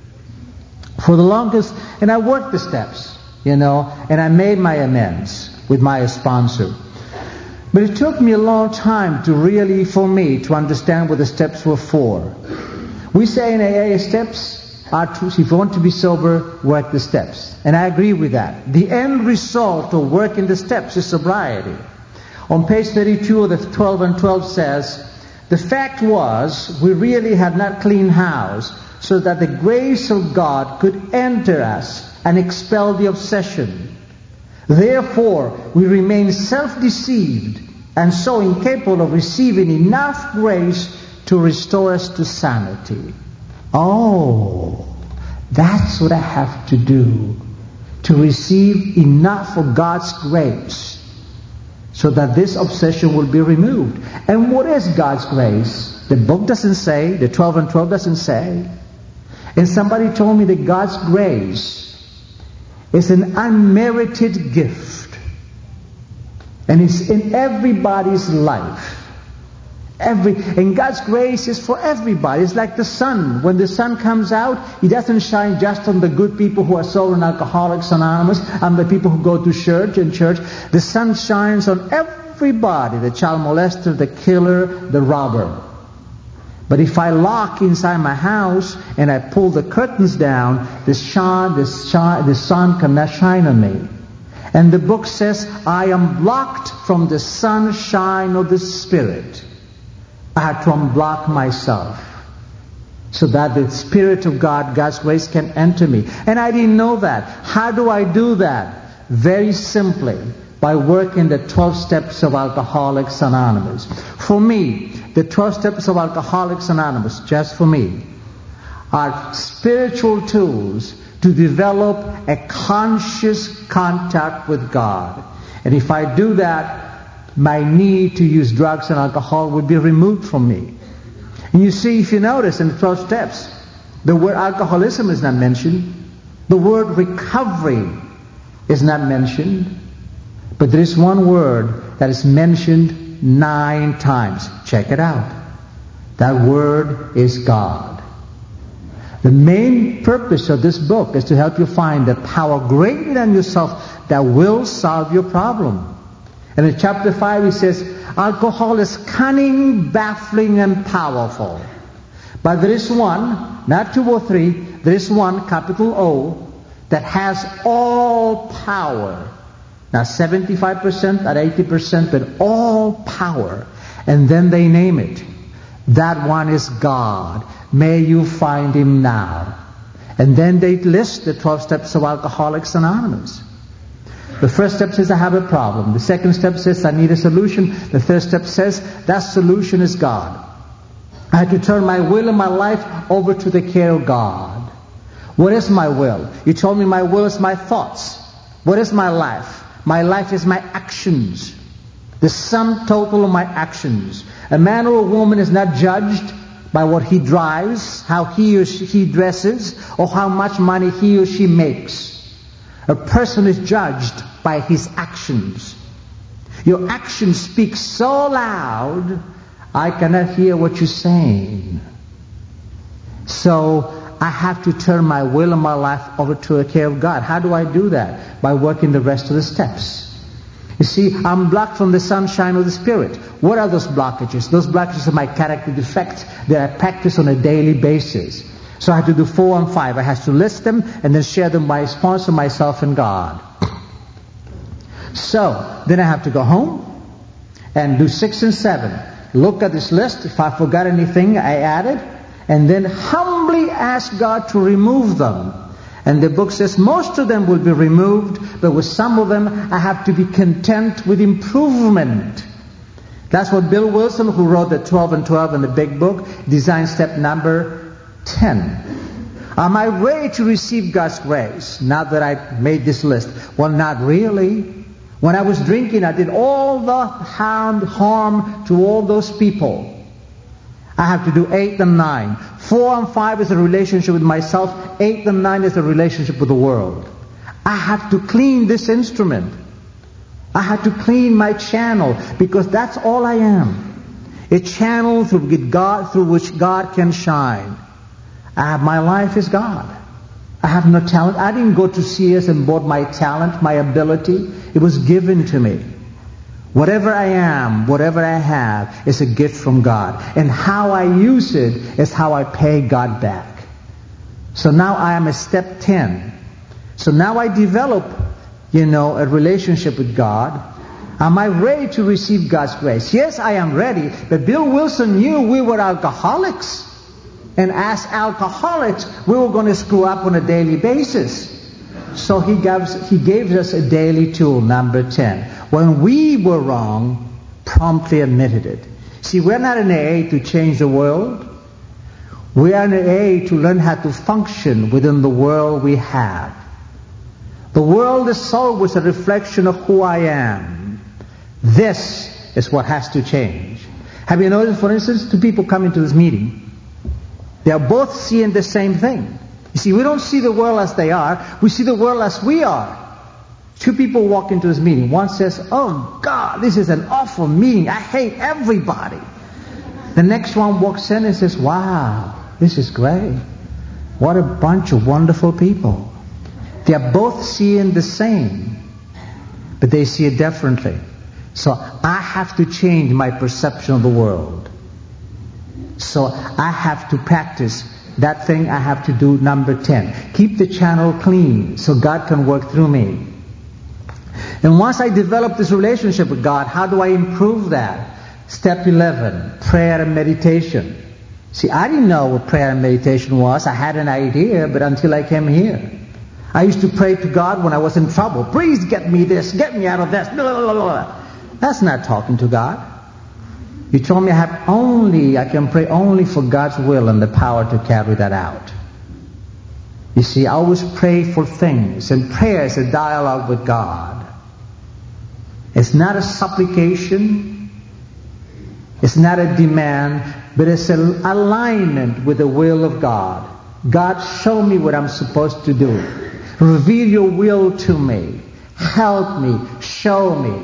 For the longest, and I worked the steps, you know, and I made my amends with my sponsor. But it took me a long time to really, for me, to understand what the steps were for. We say in A A, steps are to, if you want to be sober, work the steps. And I agree with that. The end result of working the steps is sobriety. On page thirty-two of the twelve and twelve says, the fact was, we really had not cleaned house, so that the grace of God could enter us and expel the obsession. Therefore, we remain self-deceived and so incapable of receiving enough grace to restore us to sanity. Oh, that's what I have to do, to receive enough of God's grace so that this obsession will be removed. And what is God's grace? The book doesn't say, the twelve and twelve doesn't say. And somebody told me that God's grace is an unmerited gift. And it's in everybody's life. Every, and God's grace is for everybody. It's like the sun. When the sun comes out, it doesn't shine just on the good people who are sober in Alcoholics Anonymous and the people who go to church and church. The sun shines on everybody. The child molester, the killer, the robber. But if I lock inside my house and I pull the curtains down, the, shine, the, shine, the sun cannot shine on me. And the book says, I am blocked from the sunshine of the Spirit. I had to unblock myself so that the Spirit of God, God's grace, can enter me. And I didn't know that. How do I do that? Very simply, by working the twelve steps of Alcoholics Anonymous. For me, the twelve steps of Alcoholics Anonymous, just for me, are spiritual tools to develop a conscious contact with God. And if I do that, my need to use drugs and alcohol would be removed from me. And you see, if you notice in the twelve steps, the word alcoholism is not mentioned. The word recovery is not mentioned. But there is one word that is mentioned nine times. Check it out. That word is God. The main purpose of this book is to help you find a power greater than yourself that will solve your problem. And in chapter five he says, alcohol is cunning, baffling, and powerful. But there is one, not two or three, there is one, capital O, that has all power. Not seventy-five percent, not eighty percent, but all power. And then they name it. That one is God. May you find Him now. And then they list the twelve steps of Alcoholics Anonymous. The first step says, I have a problem. The second step says, I need a solution. The third step says, that solution is God. I had to turn my will and my life over to the care of God. What is my will? You told me my will is my thoughts. What is my life? My life is my actions. The sum total of my actions. A man or a woman is not judged by what he drives, how he or she dresses, or how much money he or she makes. A person is judged by his actions. Your actions speak so loud, I cannot hear what you're saying. So I have to turn my will and my life over to the care of God. How do I do that? By working the rest of the steps. You see, I'm blocked from the sunshine of the Spirit. What are those blockages? Those blockages are my character defects that I practice on a daily basis. So I have to do four and five. I have to list them and then share them by response to myself and God. So, then I have to go home and do six and seven. Look at this list. If I forgot anything, I added. And then humbly ask God to remove them. And the book says most of them will be removed, but with some of them I have to be content with improvement. That's what Bill Wilson, who wrote the twelve and twelve in the big book, designed step number ten. Am I ready to receive God's grace now that I made this list? Well, not really. When I was drinking, I did all the harm, harm to all those people. I have to do eight and nine. Four and five is a relationship with myself. Eight and nine is a relationship with the world. I have to clean this instrument. I have to clean my channel, because that's all I am. A channel through God, through which God can shine. I have, my life is God. I have no talent. I didn't go to Sears and bought my talent, my ability. It was given to me. Whatever I am, whatever I have, is a gift from God. And how I use it is how I pay God back. So now I am at step ten. So now I develop, you know, a relationship with God. Am I ready to receive God's grace? Yes, I am ready. But Bill Wilson knew we were alcoholics. And as alcoholics, we were going to screw up on a daily basis. So he gives, he gave us a daily tool, number ten. When we were wrong, promptly admitted it. See, we're not in A A to change the world. We are in A A to learn how to function within the world we have. The world is always a reflection of who I am. This is what has to change. Have you noticed, for instance, two people come into this meeting. They are both seeing the same thing. You see, we don't see the world as they are. We see the world as we are. Two people walk into this meeting. One says, oh God, this is an awful meeting. I hate everybody. The next one walks in and says, wow, this is great. What a bunch of wonderful people. They are both seeing the same, but they see it differently. So I have to change my perception of the world. So I have to practice that thing. I have to do number ten. Keep the channel clean so God can work through me. And once I develop this relationship with God, how do I improve that? Step eleven, prayer and meditation. See, I didn't know what prayer and meditation was. I had an idea, but until I came here. I used to pray to God when I was in trouble. Please get me this, get me out of this. Blah, blah, blah. That's not talking to God. You told me I have only, I can pray only for God's will and the power to carry that out. You see, I always pray for things, and prayer is a dialogue with God. It's not a supplication. It's not a demand, but it's an alignment with the will of God. God, show me what I'm supposed to do. Reveal your will to me. Help me. Show me.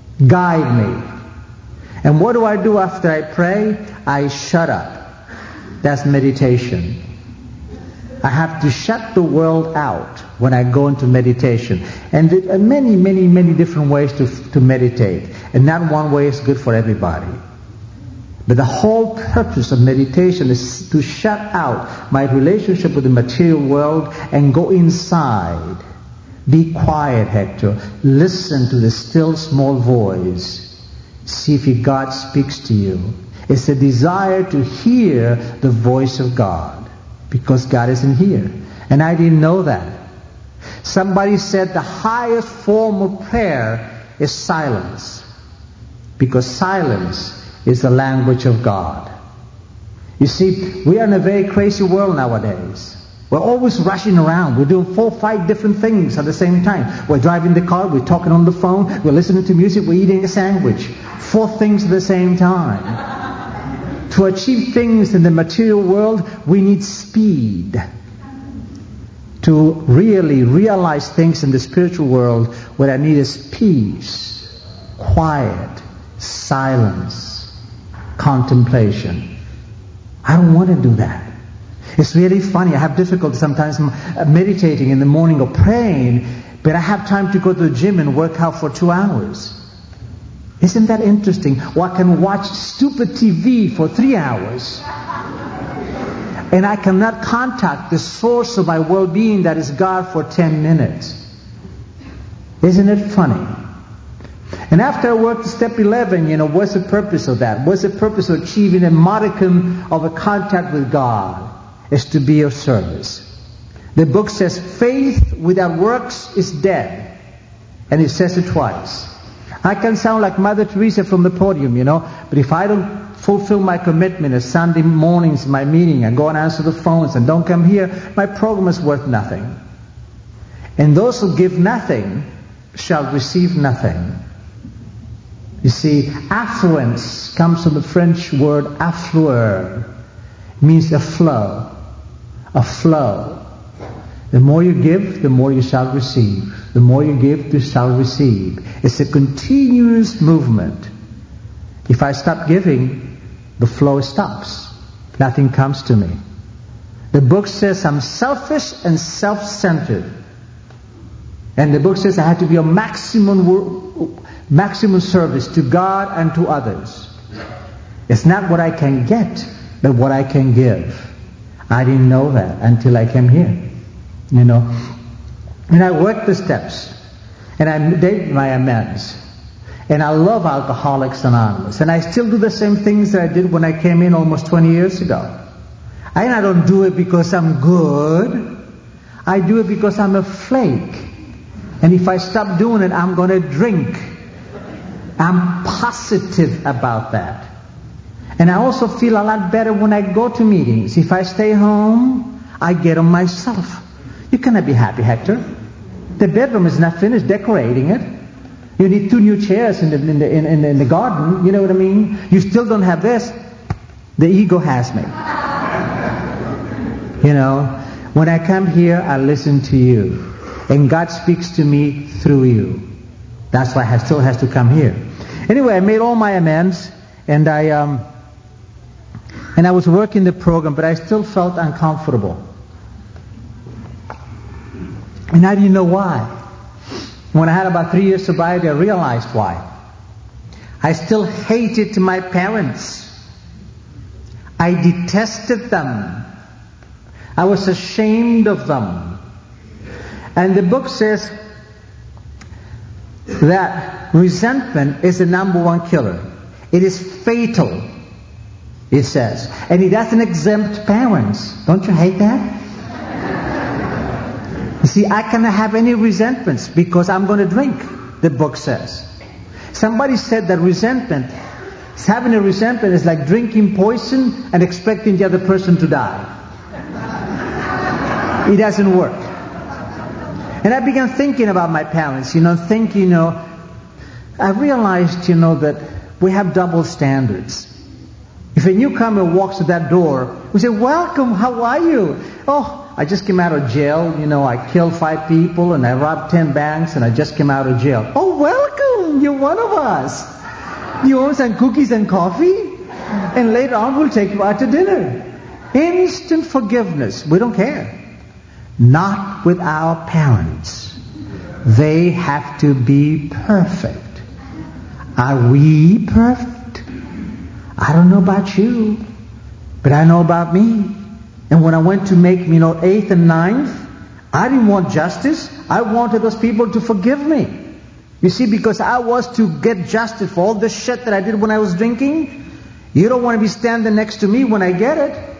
Guide me. And what do I do after I pray? I shut up. That's meditation. I have to shut the world out when I go into meditation. And there are many, many, many different ways to, to meditate. And not one way is good for everybody. But the whole purpose of meditation is to shut out my relationship with the material world and go inside. Be quiet, Hector. Listen to the still small voice. See if God speaks to you. It's a desire to hear the voice of God. Because God isn't here. And I didn't know that. Somebody said the highest form of prayer is silence. Because silence is the language of God. You see, we are in a very crazy world nowadays. We're always rushing around. We're doing four, five different things at the same time. We're driving the car, we're talking on the phone, we're listening to music, we're eating a sandwich. Four things at the same time. To achieve things in the material world, we need speed. To really realize things in the spiritual world, what I need is peace, quiet, silence, contemplation. I don't want to do that. It's really funny. I have difficulty sometimes meditating in the morning or praying, but I have time to go to the gym and work out for two hours. Isn't that interesting? Or I can watch stupid T V for three hours. And I cannot contact the source of my well-being, that is God, for ten minutes. Isn't it funny? And after I worked step eleven, you know, what's the purpose of that? What's the purpose of achieving a modicum of a contact with God? Is to be of service. The book says faith without works is dead. And it says it twice. I can sound like Mother Teresa from the podium, you know, but if I don't fulfill my commitment as Sunday mornings in my meeting and go and answer the phones and don't come here, my program is worth nothing. And those who give nothing shall receive nothing. You see, affluence comes from the French word affluer. It means a flow. A flow. The more you give, the more you shall receive. The more you give, you shall receive. It's a continuous movement. If I stop giving, the flow stops. Nothing comes to me. The book says I'm selfish and self-centered. And the book says I have to be a maximum, maximum service to God and to others. It's not what I can get, but what I can give. I didn't know that until I came here. You know. And I worked the steps. And I made my amends. And I love Alcoholics Anonymous. And I still do the same things that I did when I came in almost twenty years ago. And I don't do it because I'm good. I do it because I'm a flake. And if I stop doing it, I'm going to drink. I'm positive about that. And I also feel a lot better when I go to meetings. If I stay home, I get on myself. You cannot be happy, Hector. The bedroom is not finished decorating it. You need two new chairs in the, in the, in, in, in the garden. You know what I mean? You still don't have this. The ego has me. You know, when I come here, I listen to you. And God speaks to me through you. That's why I still has to come here. Anyway, I made all my amends. And I, um, and I was working the program, but I still felt uncomfortable. And I didn't know why. When I had about three years sobriety, I realized why. I still hated my parents. I detested them. I was ashamed of them. And the book says that resentment is the number one killer. It is fatal, it says. And it doesn't exempt parents. Don't you hate that? You see, I cannot have any resentments because I'm going to drink, the book says. Somebody said that resentment, having a resentment is like drinking poison and expecting the other person to die. It doesn't work. And I began thinking about my parents, you know, thinking, you know, I realized, you know, that we have double standards. If a newcomer walks to that door, we say, welcome, how are you? Oh, I just came out of jail, you know, I killed five people and I robbed ten banks and I just came out of jail. Oh, welcome, you're one of us. You want some cookies and coffee? And later on we'll take you out to dinner. Instant forgiveness. We don't care. Not with our parents. They have to be perfect. Are we perfect? I don't know about you, but I know about me. And when I went to make, you know, eighth and ninth, I didn't want justice. I wanted those people to forgive me. You see, because I was to get justice for all the shit that I did when I was drinking. You don't want to be standing next to me when I get it.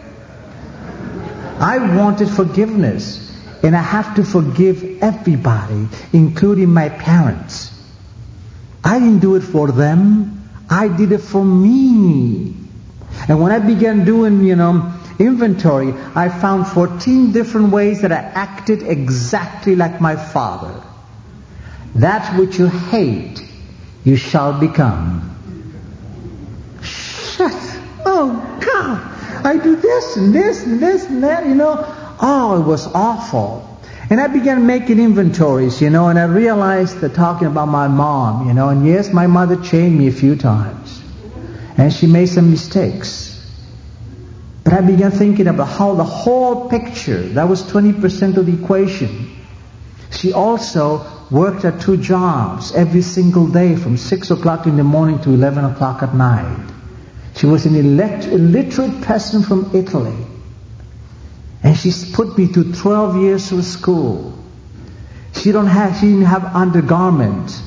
I wanted forgiveness. And I have to forgive everybody, including my parents. I didn't do it for them. I did it for me. And when I began doing, you know, inventory, I found fourteen different ways that I acted exactly like my father. That which you hate, you shall become. Shut. Oh, God. I do this and this and this and that, you know. Oh, it was awful. And I began making inventories, you know, and I realized that talking about my mom, you know, and yes, my mother chained me a few times. And she made some mistakes. But I began thinking about how the whole picture, that was twenty percent of the equation. She also worked at two jobs every single day from six o'clock in the morning to eleven o'clock at night. She was an illiterate, illiterate person from Italy. And she's put me through twelve years of school. She don't have, she didn't have undergarments.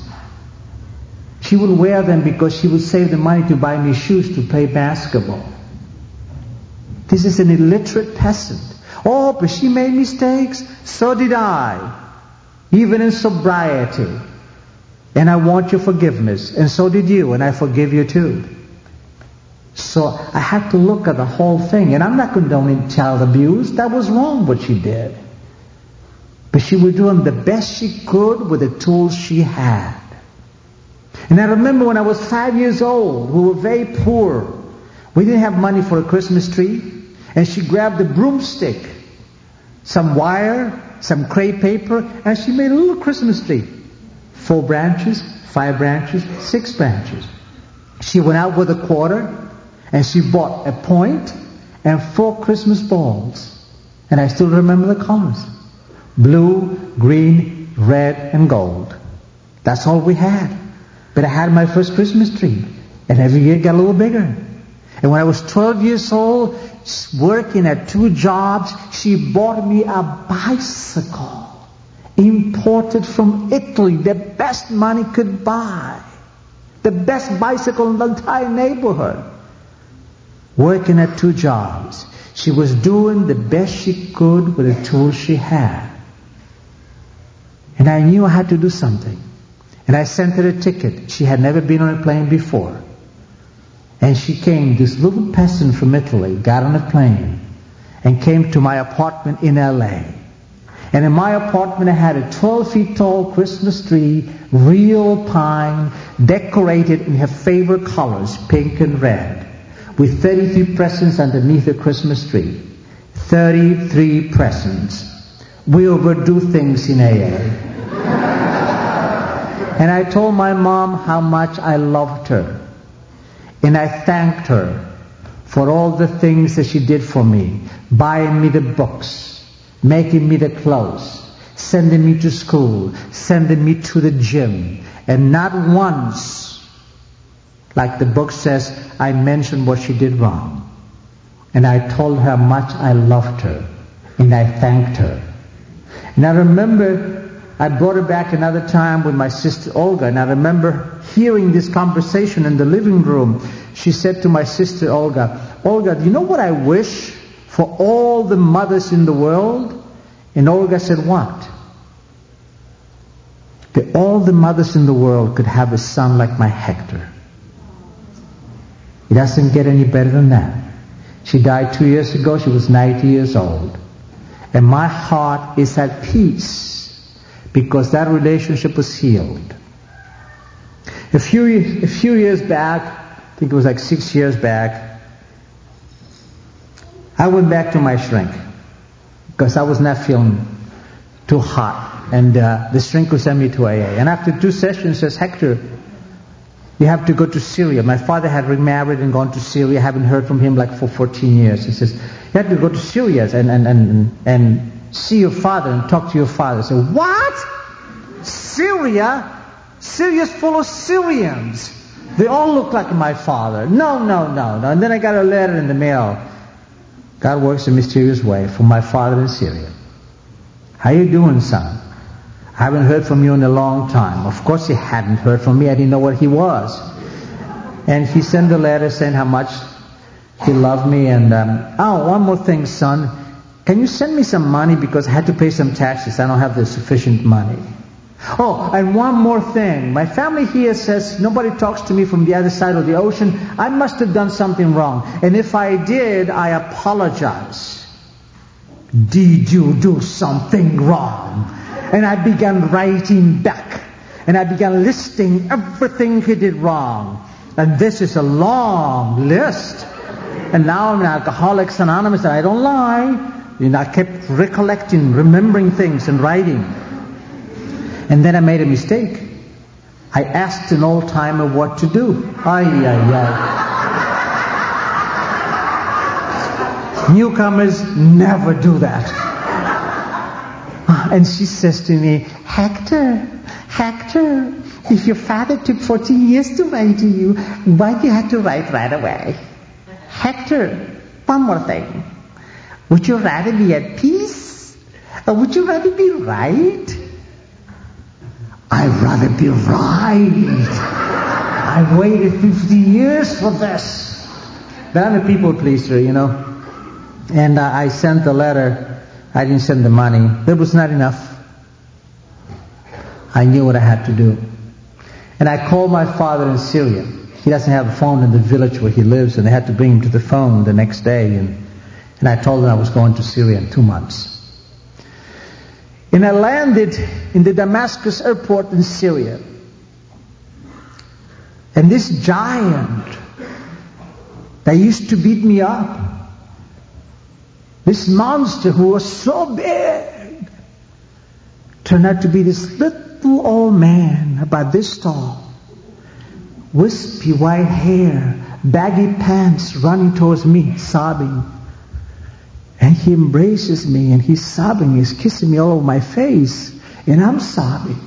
She would wear them because she would save the money to buy me shoes to play basketball. This is an illiterate peasant. Oh, but she made mistakes. So did I. Even in sobriety. And I want your forgiveness. And so did you. And I forgive you too. So I had to look at the whole thing. And I'm not condoning child abuse. That was wrong what she did. But she was doing the best she could with the tools she had. And I remember when I was five years old, we were very poor. We didn't have money for a Christmas tree. And she grabbed a broomstick, some wire, some crepe paper, and she made a little Christmas tree. Four branches, five branches, six branches. She went out with a quarter. And she bought a point and four Christmas balls. And I still remember the colors. Blue, green, red, and gold. That's all we had. But I had my first Christmas tree. And every year it got a little bigger. And when I was twelve years old, working at two jobs, she bought me a bicycle. Imported from Italy. The best money could buy. The best bicycle in the entire neighborhood. Working at two jobs. She was doing the best she could with the tools she had. And I knew I had to do something. And I sent her a ticket. She had never been on a plane before. And she came, this little peasant from Italy, got on a plane and came to my apartment in L A. And in my apartment I had a twelve feet tall Christmas tree, real pine, decorated in her favorite colors, pink and red. With thirty-three presents underneath the Christmas tree. thirty-three presents. We overdo things in A A. And I told my mom how much I loved her. And I thanked her for all the things that she did for me. Buying me the books, making me the clothes, sending me to school, sending me to the gym. And not once, like the book says, I mentioned what she did wrong. And I told her how much I loved her. And I thanked her. And I remember I brought her back another time with my sister Olga. And I remember hearing this conversation in the living room. She said to my sister Olga, Olga, do you know what I wish for all the mothers in the world? And Olga said, what? That all the mothers in the world could have a son like my Hector. It doesn't get any better than that. She died two years ago. She was ninety years old. And my heart is at peace because that relationship was healed. A few, a few years back, I think it was like six years back, I went back to my shrink because I was not feeling too hot. And uh, the shrink would send me to A A. And after two sessions, says, Hector, You have to go to Syria. My father had remarried and gone to Syria. I haven't heard from him like for fourteen years. He says, you have to go to Syria and, and, and, and see your father and talk to your father. I said, what? Syria? Syria's full of Syrians. They all look like my father. No, no, no, no. And then I got a letter in the mail. God works in a mysterious way from my father in Syria. How you doing, son? I haven't heard from you in a long time. Of course he hadn't heard from me. I didn't know what he was. And he sent a letter saying how much he loved me. And, um, oh, one more thing, son. Can you send me some money because I had to pay some taxes. I don't have the sufficient money. Oh, and one more thing. My family here says nobody talks to me from the other side of the ocean. I must have done something wrong. And if I did, I apologize. Did you do something wrong? And I began writing back. And I began listing everything he did wrong. And this is a long list. And now I'm in Alcoholics Anonymous and I don't lie. You know, I kept recollecting, remembering things and writing. And then I made a mistake. I asked an old-timer what to do. Ay, ay, ay. Newcomers never do that. And she says to me, Hector, Hector, if your father took fourteen years to write to you, why do you have to write right away? Hector, one more thing. Would you rather be at peace? Or would you rather be right? I'd rather be right. I waited fifty years for this. But I'm a people pleaser, you know. And uh, I sent the letter. I didn't send the money. That was not enough. I knew what I had to do. And I called my father in Syria. He doesn't have a phone in the village where he lives, and they had to bring him to the phone the next day. And, and I told him I was going to Syria in two months. And I landed in the Damascus airport in Syria. And this giant that used to beat me up, this monster who was so big, turned out to be this little old man about this tall, wispy white hair, baggy pants, running towards me, sobbing. And he embraces me and he's sobbing, he's kissing me all over my face, and I'm sobbing.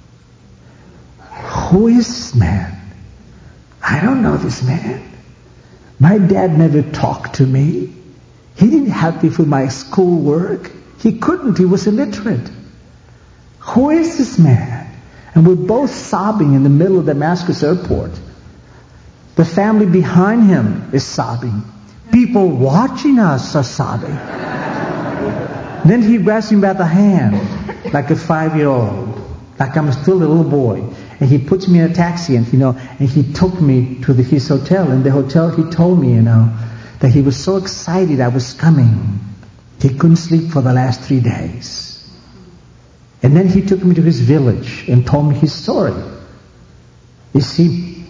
Who is this man? I don't know this man. My dad never talked to me. He didn't help me with my school work. He couldn't. He was illiterate. Who is this man? And we're both sobbing in the middle of Damascus airport. The family behind him is sobbing. People watching us are sobbing. Then he grabs me by the hand like a five-year-old, like I'm still a little boy. And he puts me in a taxi, and you know, and he took me to the, his hotel. In the hotel, he told me, you know, that he was so excited I was coming. He couldn't sleep for the last three days. And then he took me to his village and told me his story. You see,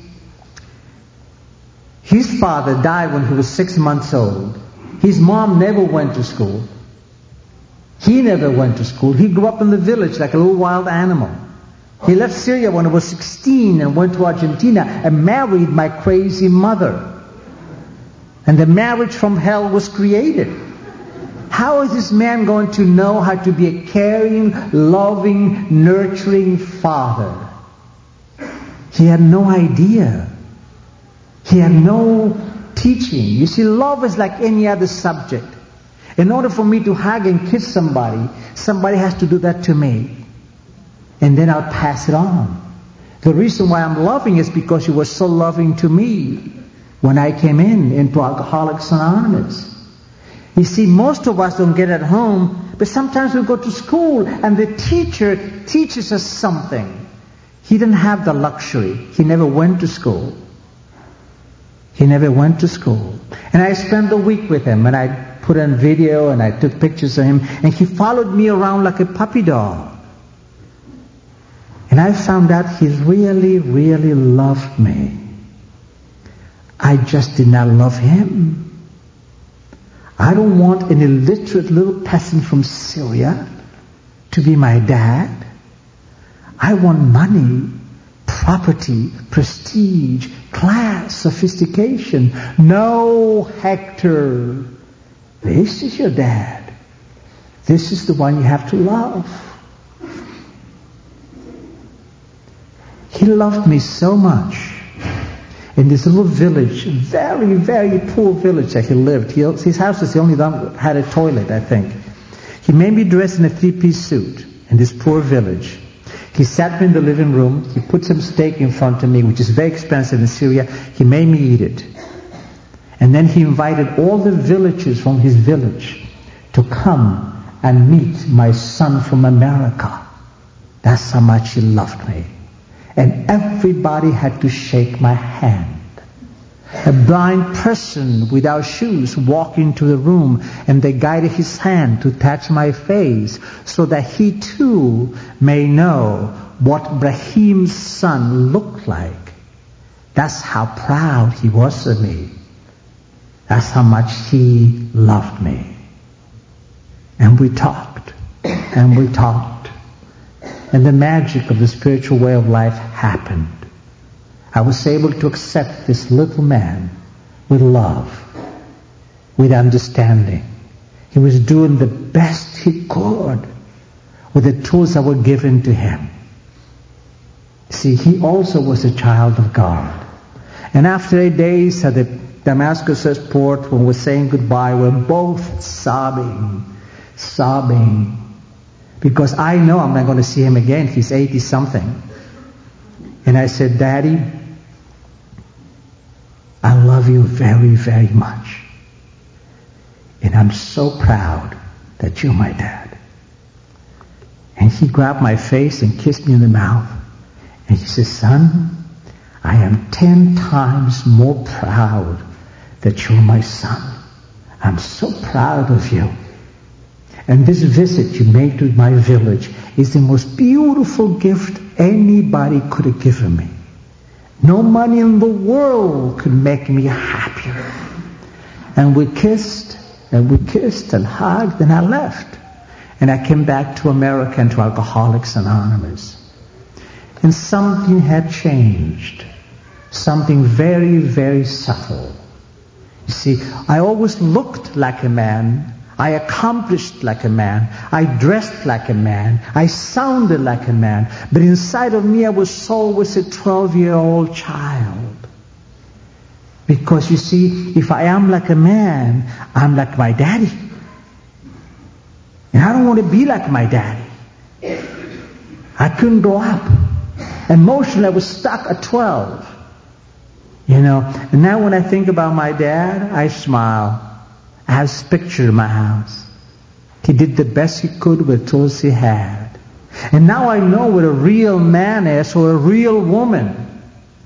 his father died when he was six months old. His mom never went to school. He never went to school. He grew up in the village like a little wild animal. He left Syria when he was sixteen and went to Argentina and married my crazy mother. And the marriage from hell was created. How is this man going to know how to be a caring, loving, nurturing father? He had no idea. He had no teaching. You see, love is like any other subject. In order for me to hug and kiss somebody, somebody has to do that to me. And then I'll pass it on. The reason why I'm loving is because you were so loving to me when I came in into Alcoholics Anonymous. You see, most of us don't get at home, but sometimes we go to school and the teacher teaches us something. He didn't have the luxury. He never went to school. He never went to school. And I spent a week with him, and I put on video and I took pictures of him, and he followed me around like a puppy dog. And I found out he really, really loved me. I just did not love him. I don't want an illiterate little peasant from Syria to be my dad. I want money, property, prestige, class, sophistication. No, Hector. This is your dad. This is the one you have to love. He loved me so much. In this little village, very, very poor village that he lived. He, his house was the only one that had a toilet, I think. He made me dress in a three-piece suit in this poor village. He sat me in the living room. He put some steak in front of me, which is very expensive in Syria. He made me eat it. And then he invited all the villagers from his village to come and meet my son from America. That's how much he loved me. And everybody had to shake my hand. A blind person without shoes walked into the room, and they guided his hand to touch my face so that he too may know what Brahim's son looked like. That's how proud he was of me. That's how much he loved me. And we talked, and we talked. And the magic of the spiritual way of life happened. I was able to accept this little man with love, with understanding. He was doing the best he could with the tools that were given to him. See, he also was a child of God. And after eight days at the Damascus airport, when we're saying goodbye, we're both sobbing, sobbing. Because I know I'm not going to see him again. He's eighty-something. And I said, Daddy, I love you very, very much. And I'm so proud that you're my dad. And he grabbed my face and kissed me in the mouth. And he said, son, I am ten times more proud that you're my son. I'm so proud of you. And this visit you made to my village is the most beautiful gift anybody could have given me. No money in the world could make me happier. And we kissed, and we kissed and hugged, and I left. And I came back to America and to Alcoholics Anonymous. And something had changed. Something very, very subtle. You see, I always looked like a man. I accomplished like a man. I dressed like a man. I sounded like a man. But inside of me I was always a twelve-year-old child. Because you see, if I am like a man, I'm like my daddy. And I don't want to be like my daddy. I couldn't grow up. Emotionally I was stuck at twelve. You know, and now when I think about my dad, I smile. I have his picture in my house. He did the best he could with tools he had. And now I know what a real man is, or a real woman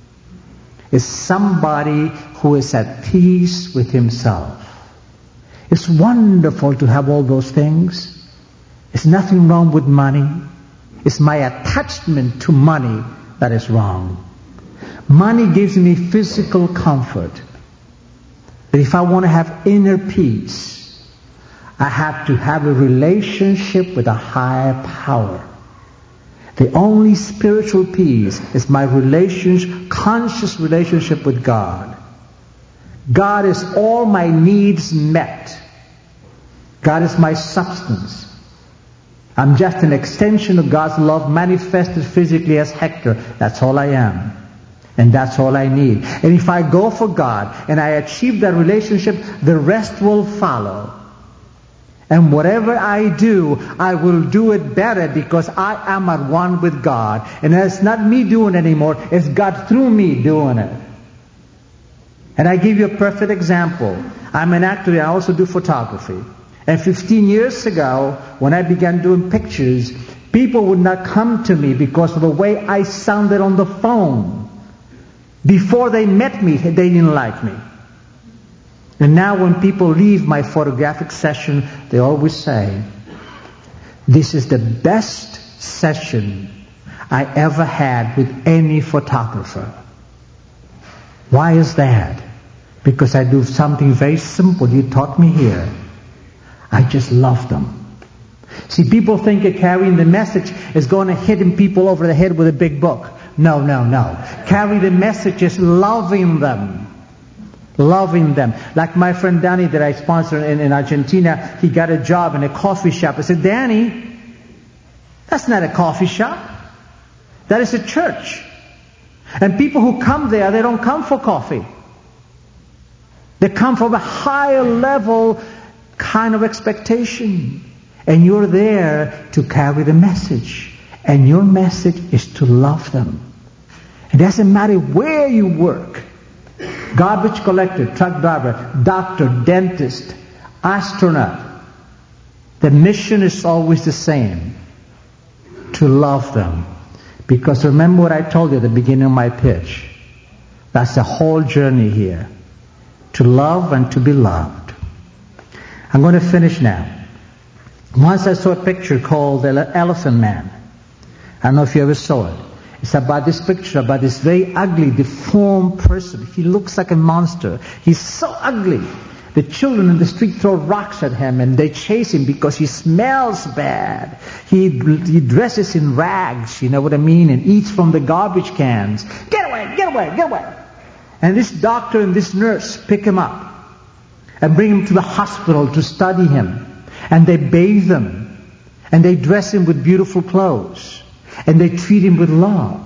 is somebody who is at peace with himself. It's wonderful to have all those things. There's nothing wrong with money. It's my attachment to money that is wrong. Money gives me physical comfort. But if I want to have inner peace, I have to have a relationship with a higher power. The only spiritual peace is my relationship, conscious relationship with God. God is all my needs met. God is my substance. I'm just an extension of God's love manifested physically as Hector. That's all I am. And that's all I need. And if I go for God and I achieve that relationship, the rest will follow. And whatever I do, I will do it better because I am at one with God. And it's not me doing it anymore. It's God through me doing it. And I give you a perfect example. I'm an actor. I also do photography. And fifteen years ago, when I began doing pictures, people would not come to me because of the way I sounded on the phone. Before they met me, they didn't like me. And now when people leave my photographic session, they always say, this is the best session I ever had with any photographer. Why is that? Because I do something very simple you taught me here. I just love them. See, people think that carrying the message is going to hit people over the head with a big book. No, no, no. Carry the message is loving them. Loving them. Like my friend Danny that I sponsor in, in Argentina, he got a job in a coffee shop. I said, Danny, that's not a coffee shop. That is a church. And people who come there, they don't come for coffee. They come from a higher level kind of expectation. And you're there to carry the message. And your message is to love them. It doesn't matter where you work. Garbage collector, truck driver, doctor, dentist, astronaut. The mission is always the same. To love them. Because remember what I told you at the beginning of my pitch. That's the whole journey here. To love and to be loved. I'm going to finish now. Once I saw a picture called the Elephant Man. I don't know if you ever saw it. It's about this picture, about this very ugly, deformed person. He looks like a monster. He's so ugly. The children in the street throw rocks at him and they chase him because he smells bad. He, he dresses in rags, you know what I mean, and eats from the garbage cans. Get away, get away, get away. And this doctor and this nurse pick him up and bring him to the hospital to study him. And they bathe him. And they dress him with beautiful clothes. And they treat him with love.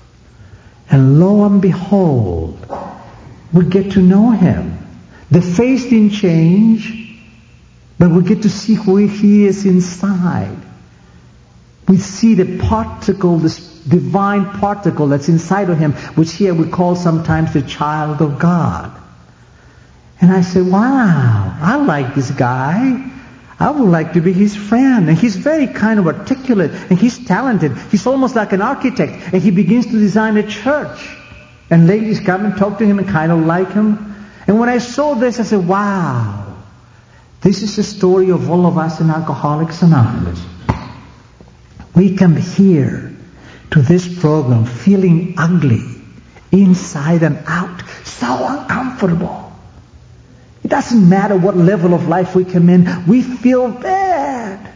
And lo and behold, we get to know him. The face didn't change, but we get to see who he is inside. We see the particle, this divine particle that's inside of him, which here we call sometimes the child of God. And I said, wow, I like this guy. I would like to be his friend. And he's very kind of articulate, and he's talented. He's almost like an architect, and he begins to design a church. And ladies come and talk to him and kind of like him. And when I saw this, I said, wow, this is the story of all of us in Alcoholics Anonymous. We come here to this program feeling ugly, inside and out, so uncomfortable. It doesn't matter what level of life we come in, we feel bad.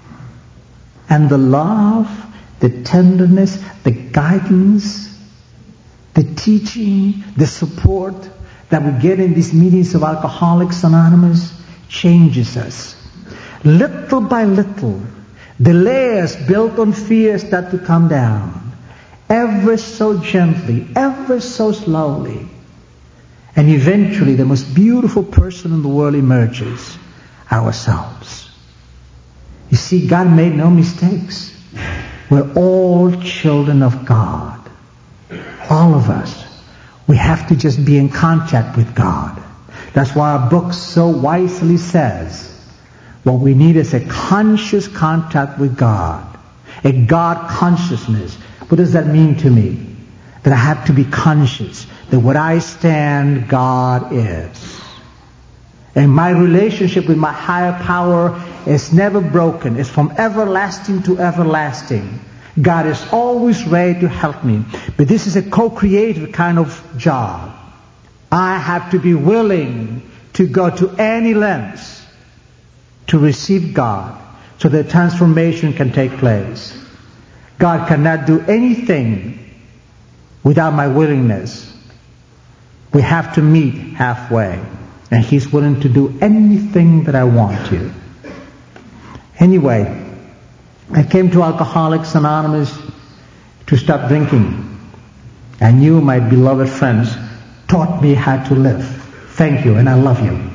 And the love, the tenderness, the guidance, the teaching, the support that we get in these meetings of Alcoholics Anonymous changes us. Little by little, the layers built on fear start to come down. Ever so gently, ever so slowly. And eventually the most beautiful person in the world emerges. Ourselves. You see, God made no mistakes. We're all children of God. All of us. We have to just be in contact with God. That's why our book so wisely says, what we need is a conscious contact with God. A God consciousness. What does that mean to me? That I have to be conscious that where I stand, God is. And my relationship with my higher power is never broken. It's from everlasting to everlasting. God is always ready to help me. But this is a co-creative kind of job. I have to be willing to go to any lengths to receive God so that transformation can take place. God cannot do anything without my willingness. We have to meet halfway. And He's willing to do anything that I want to. Anyway, I came to Alcoholics Anonymous to stop drinking. And you, my beloved friends, taught me how to live. Thank you, and I love you.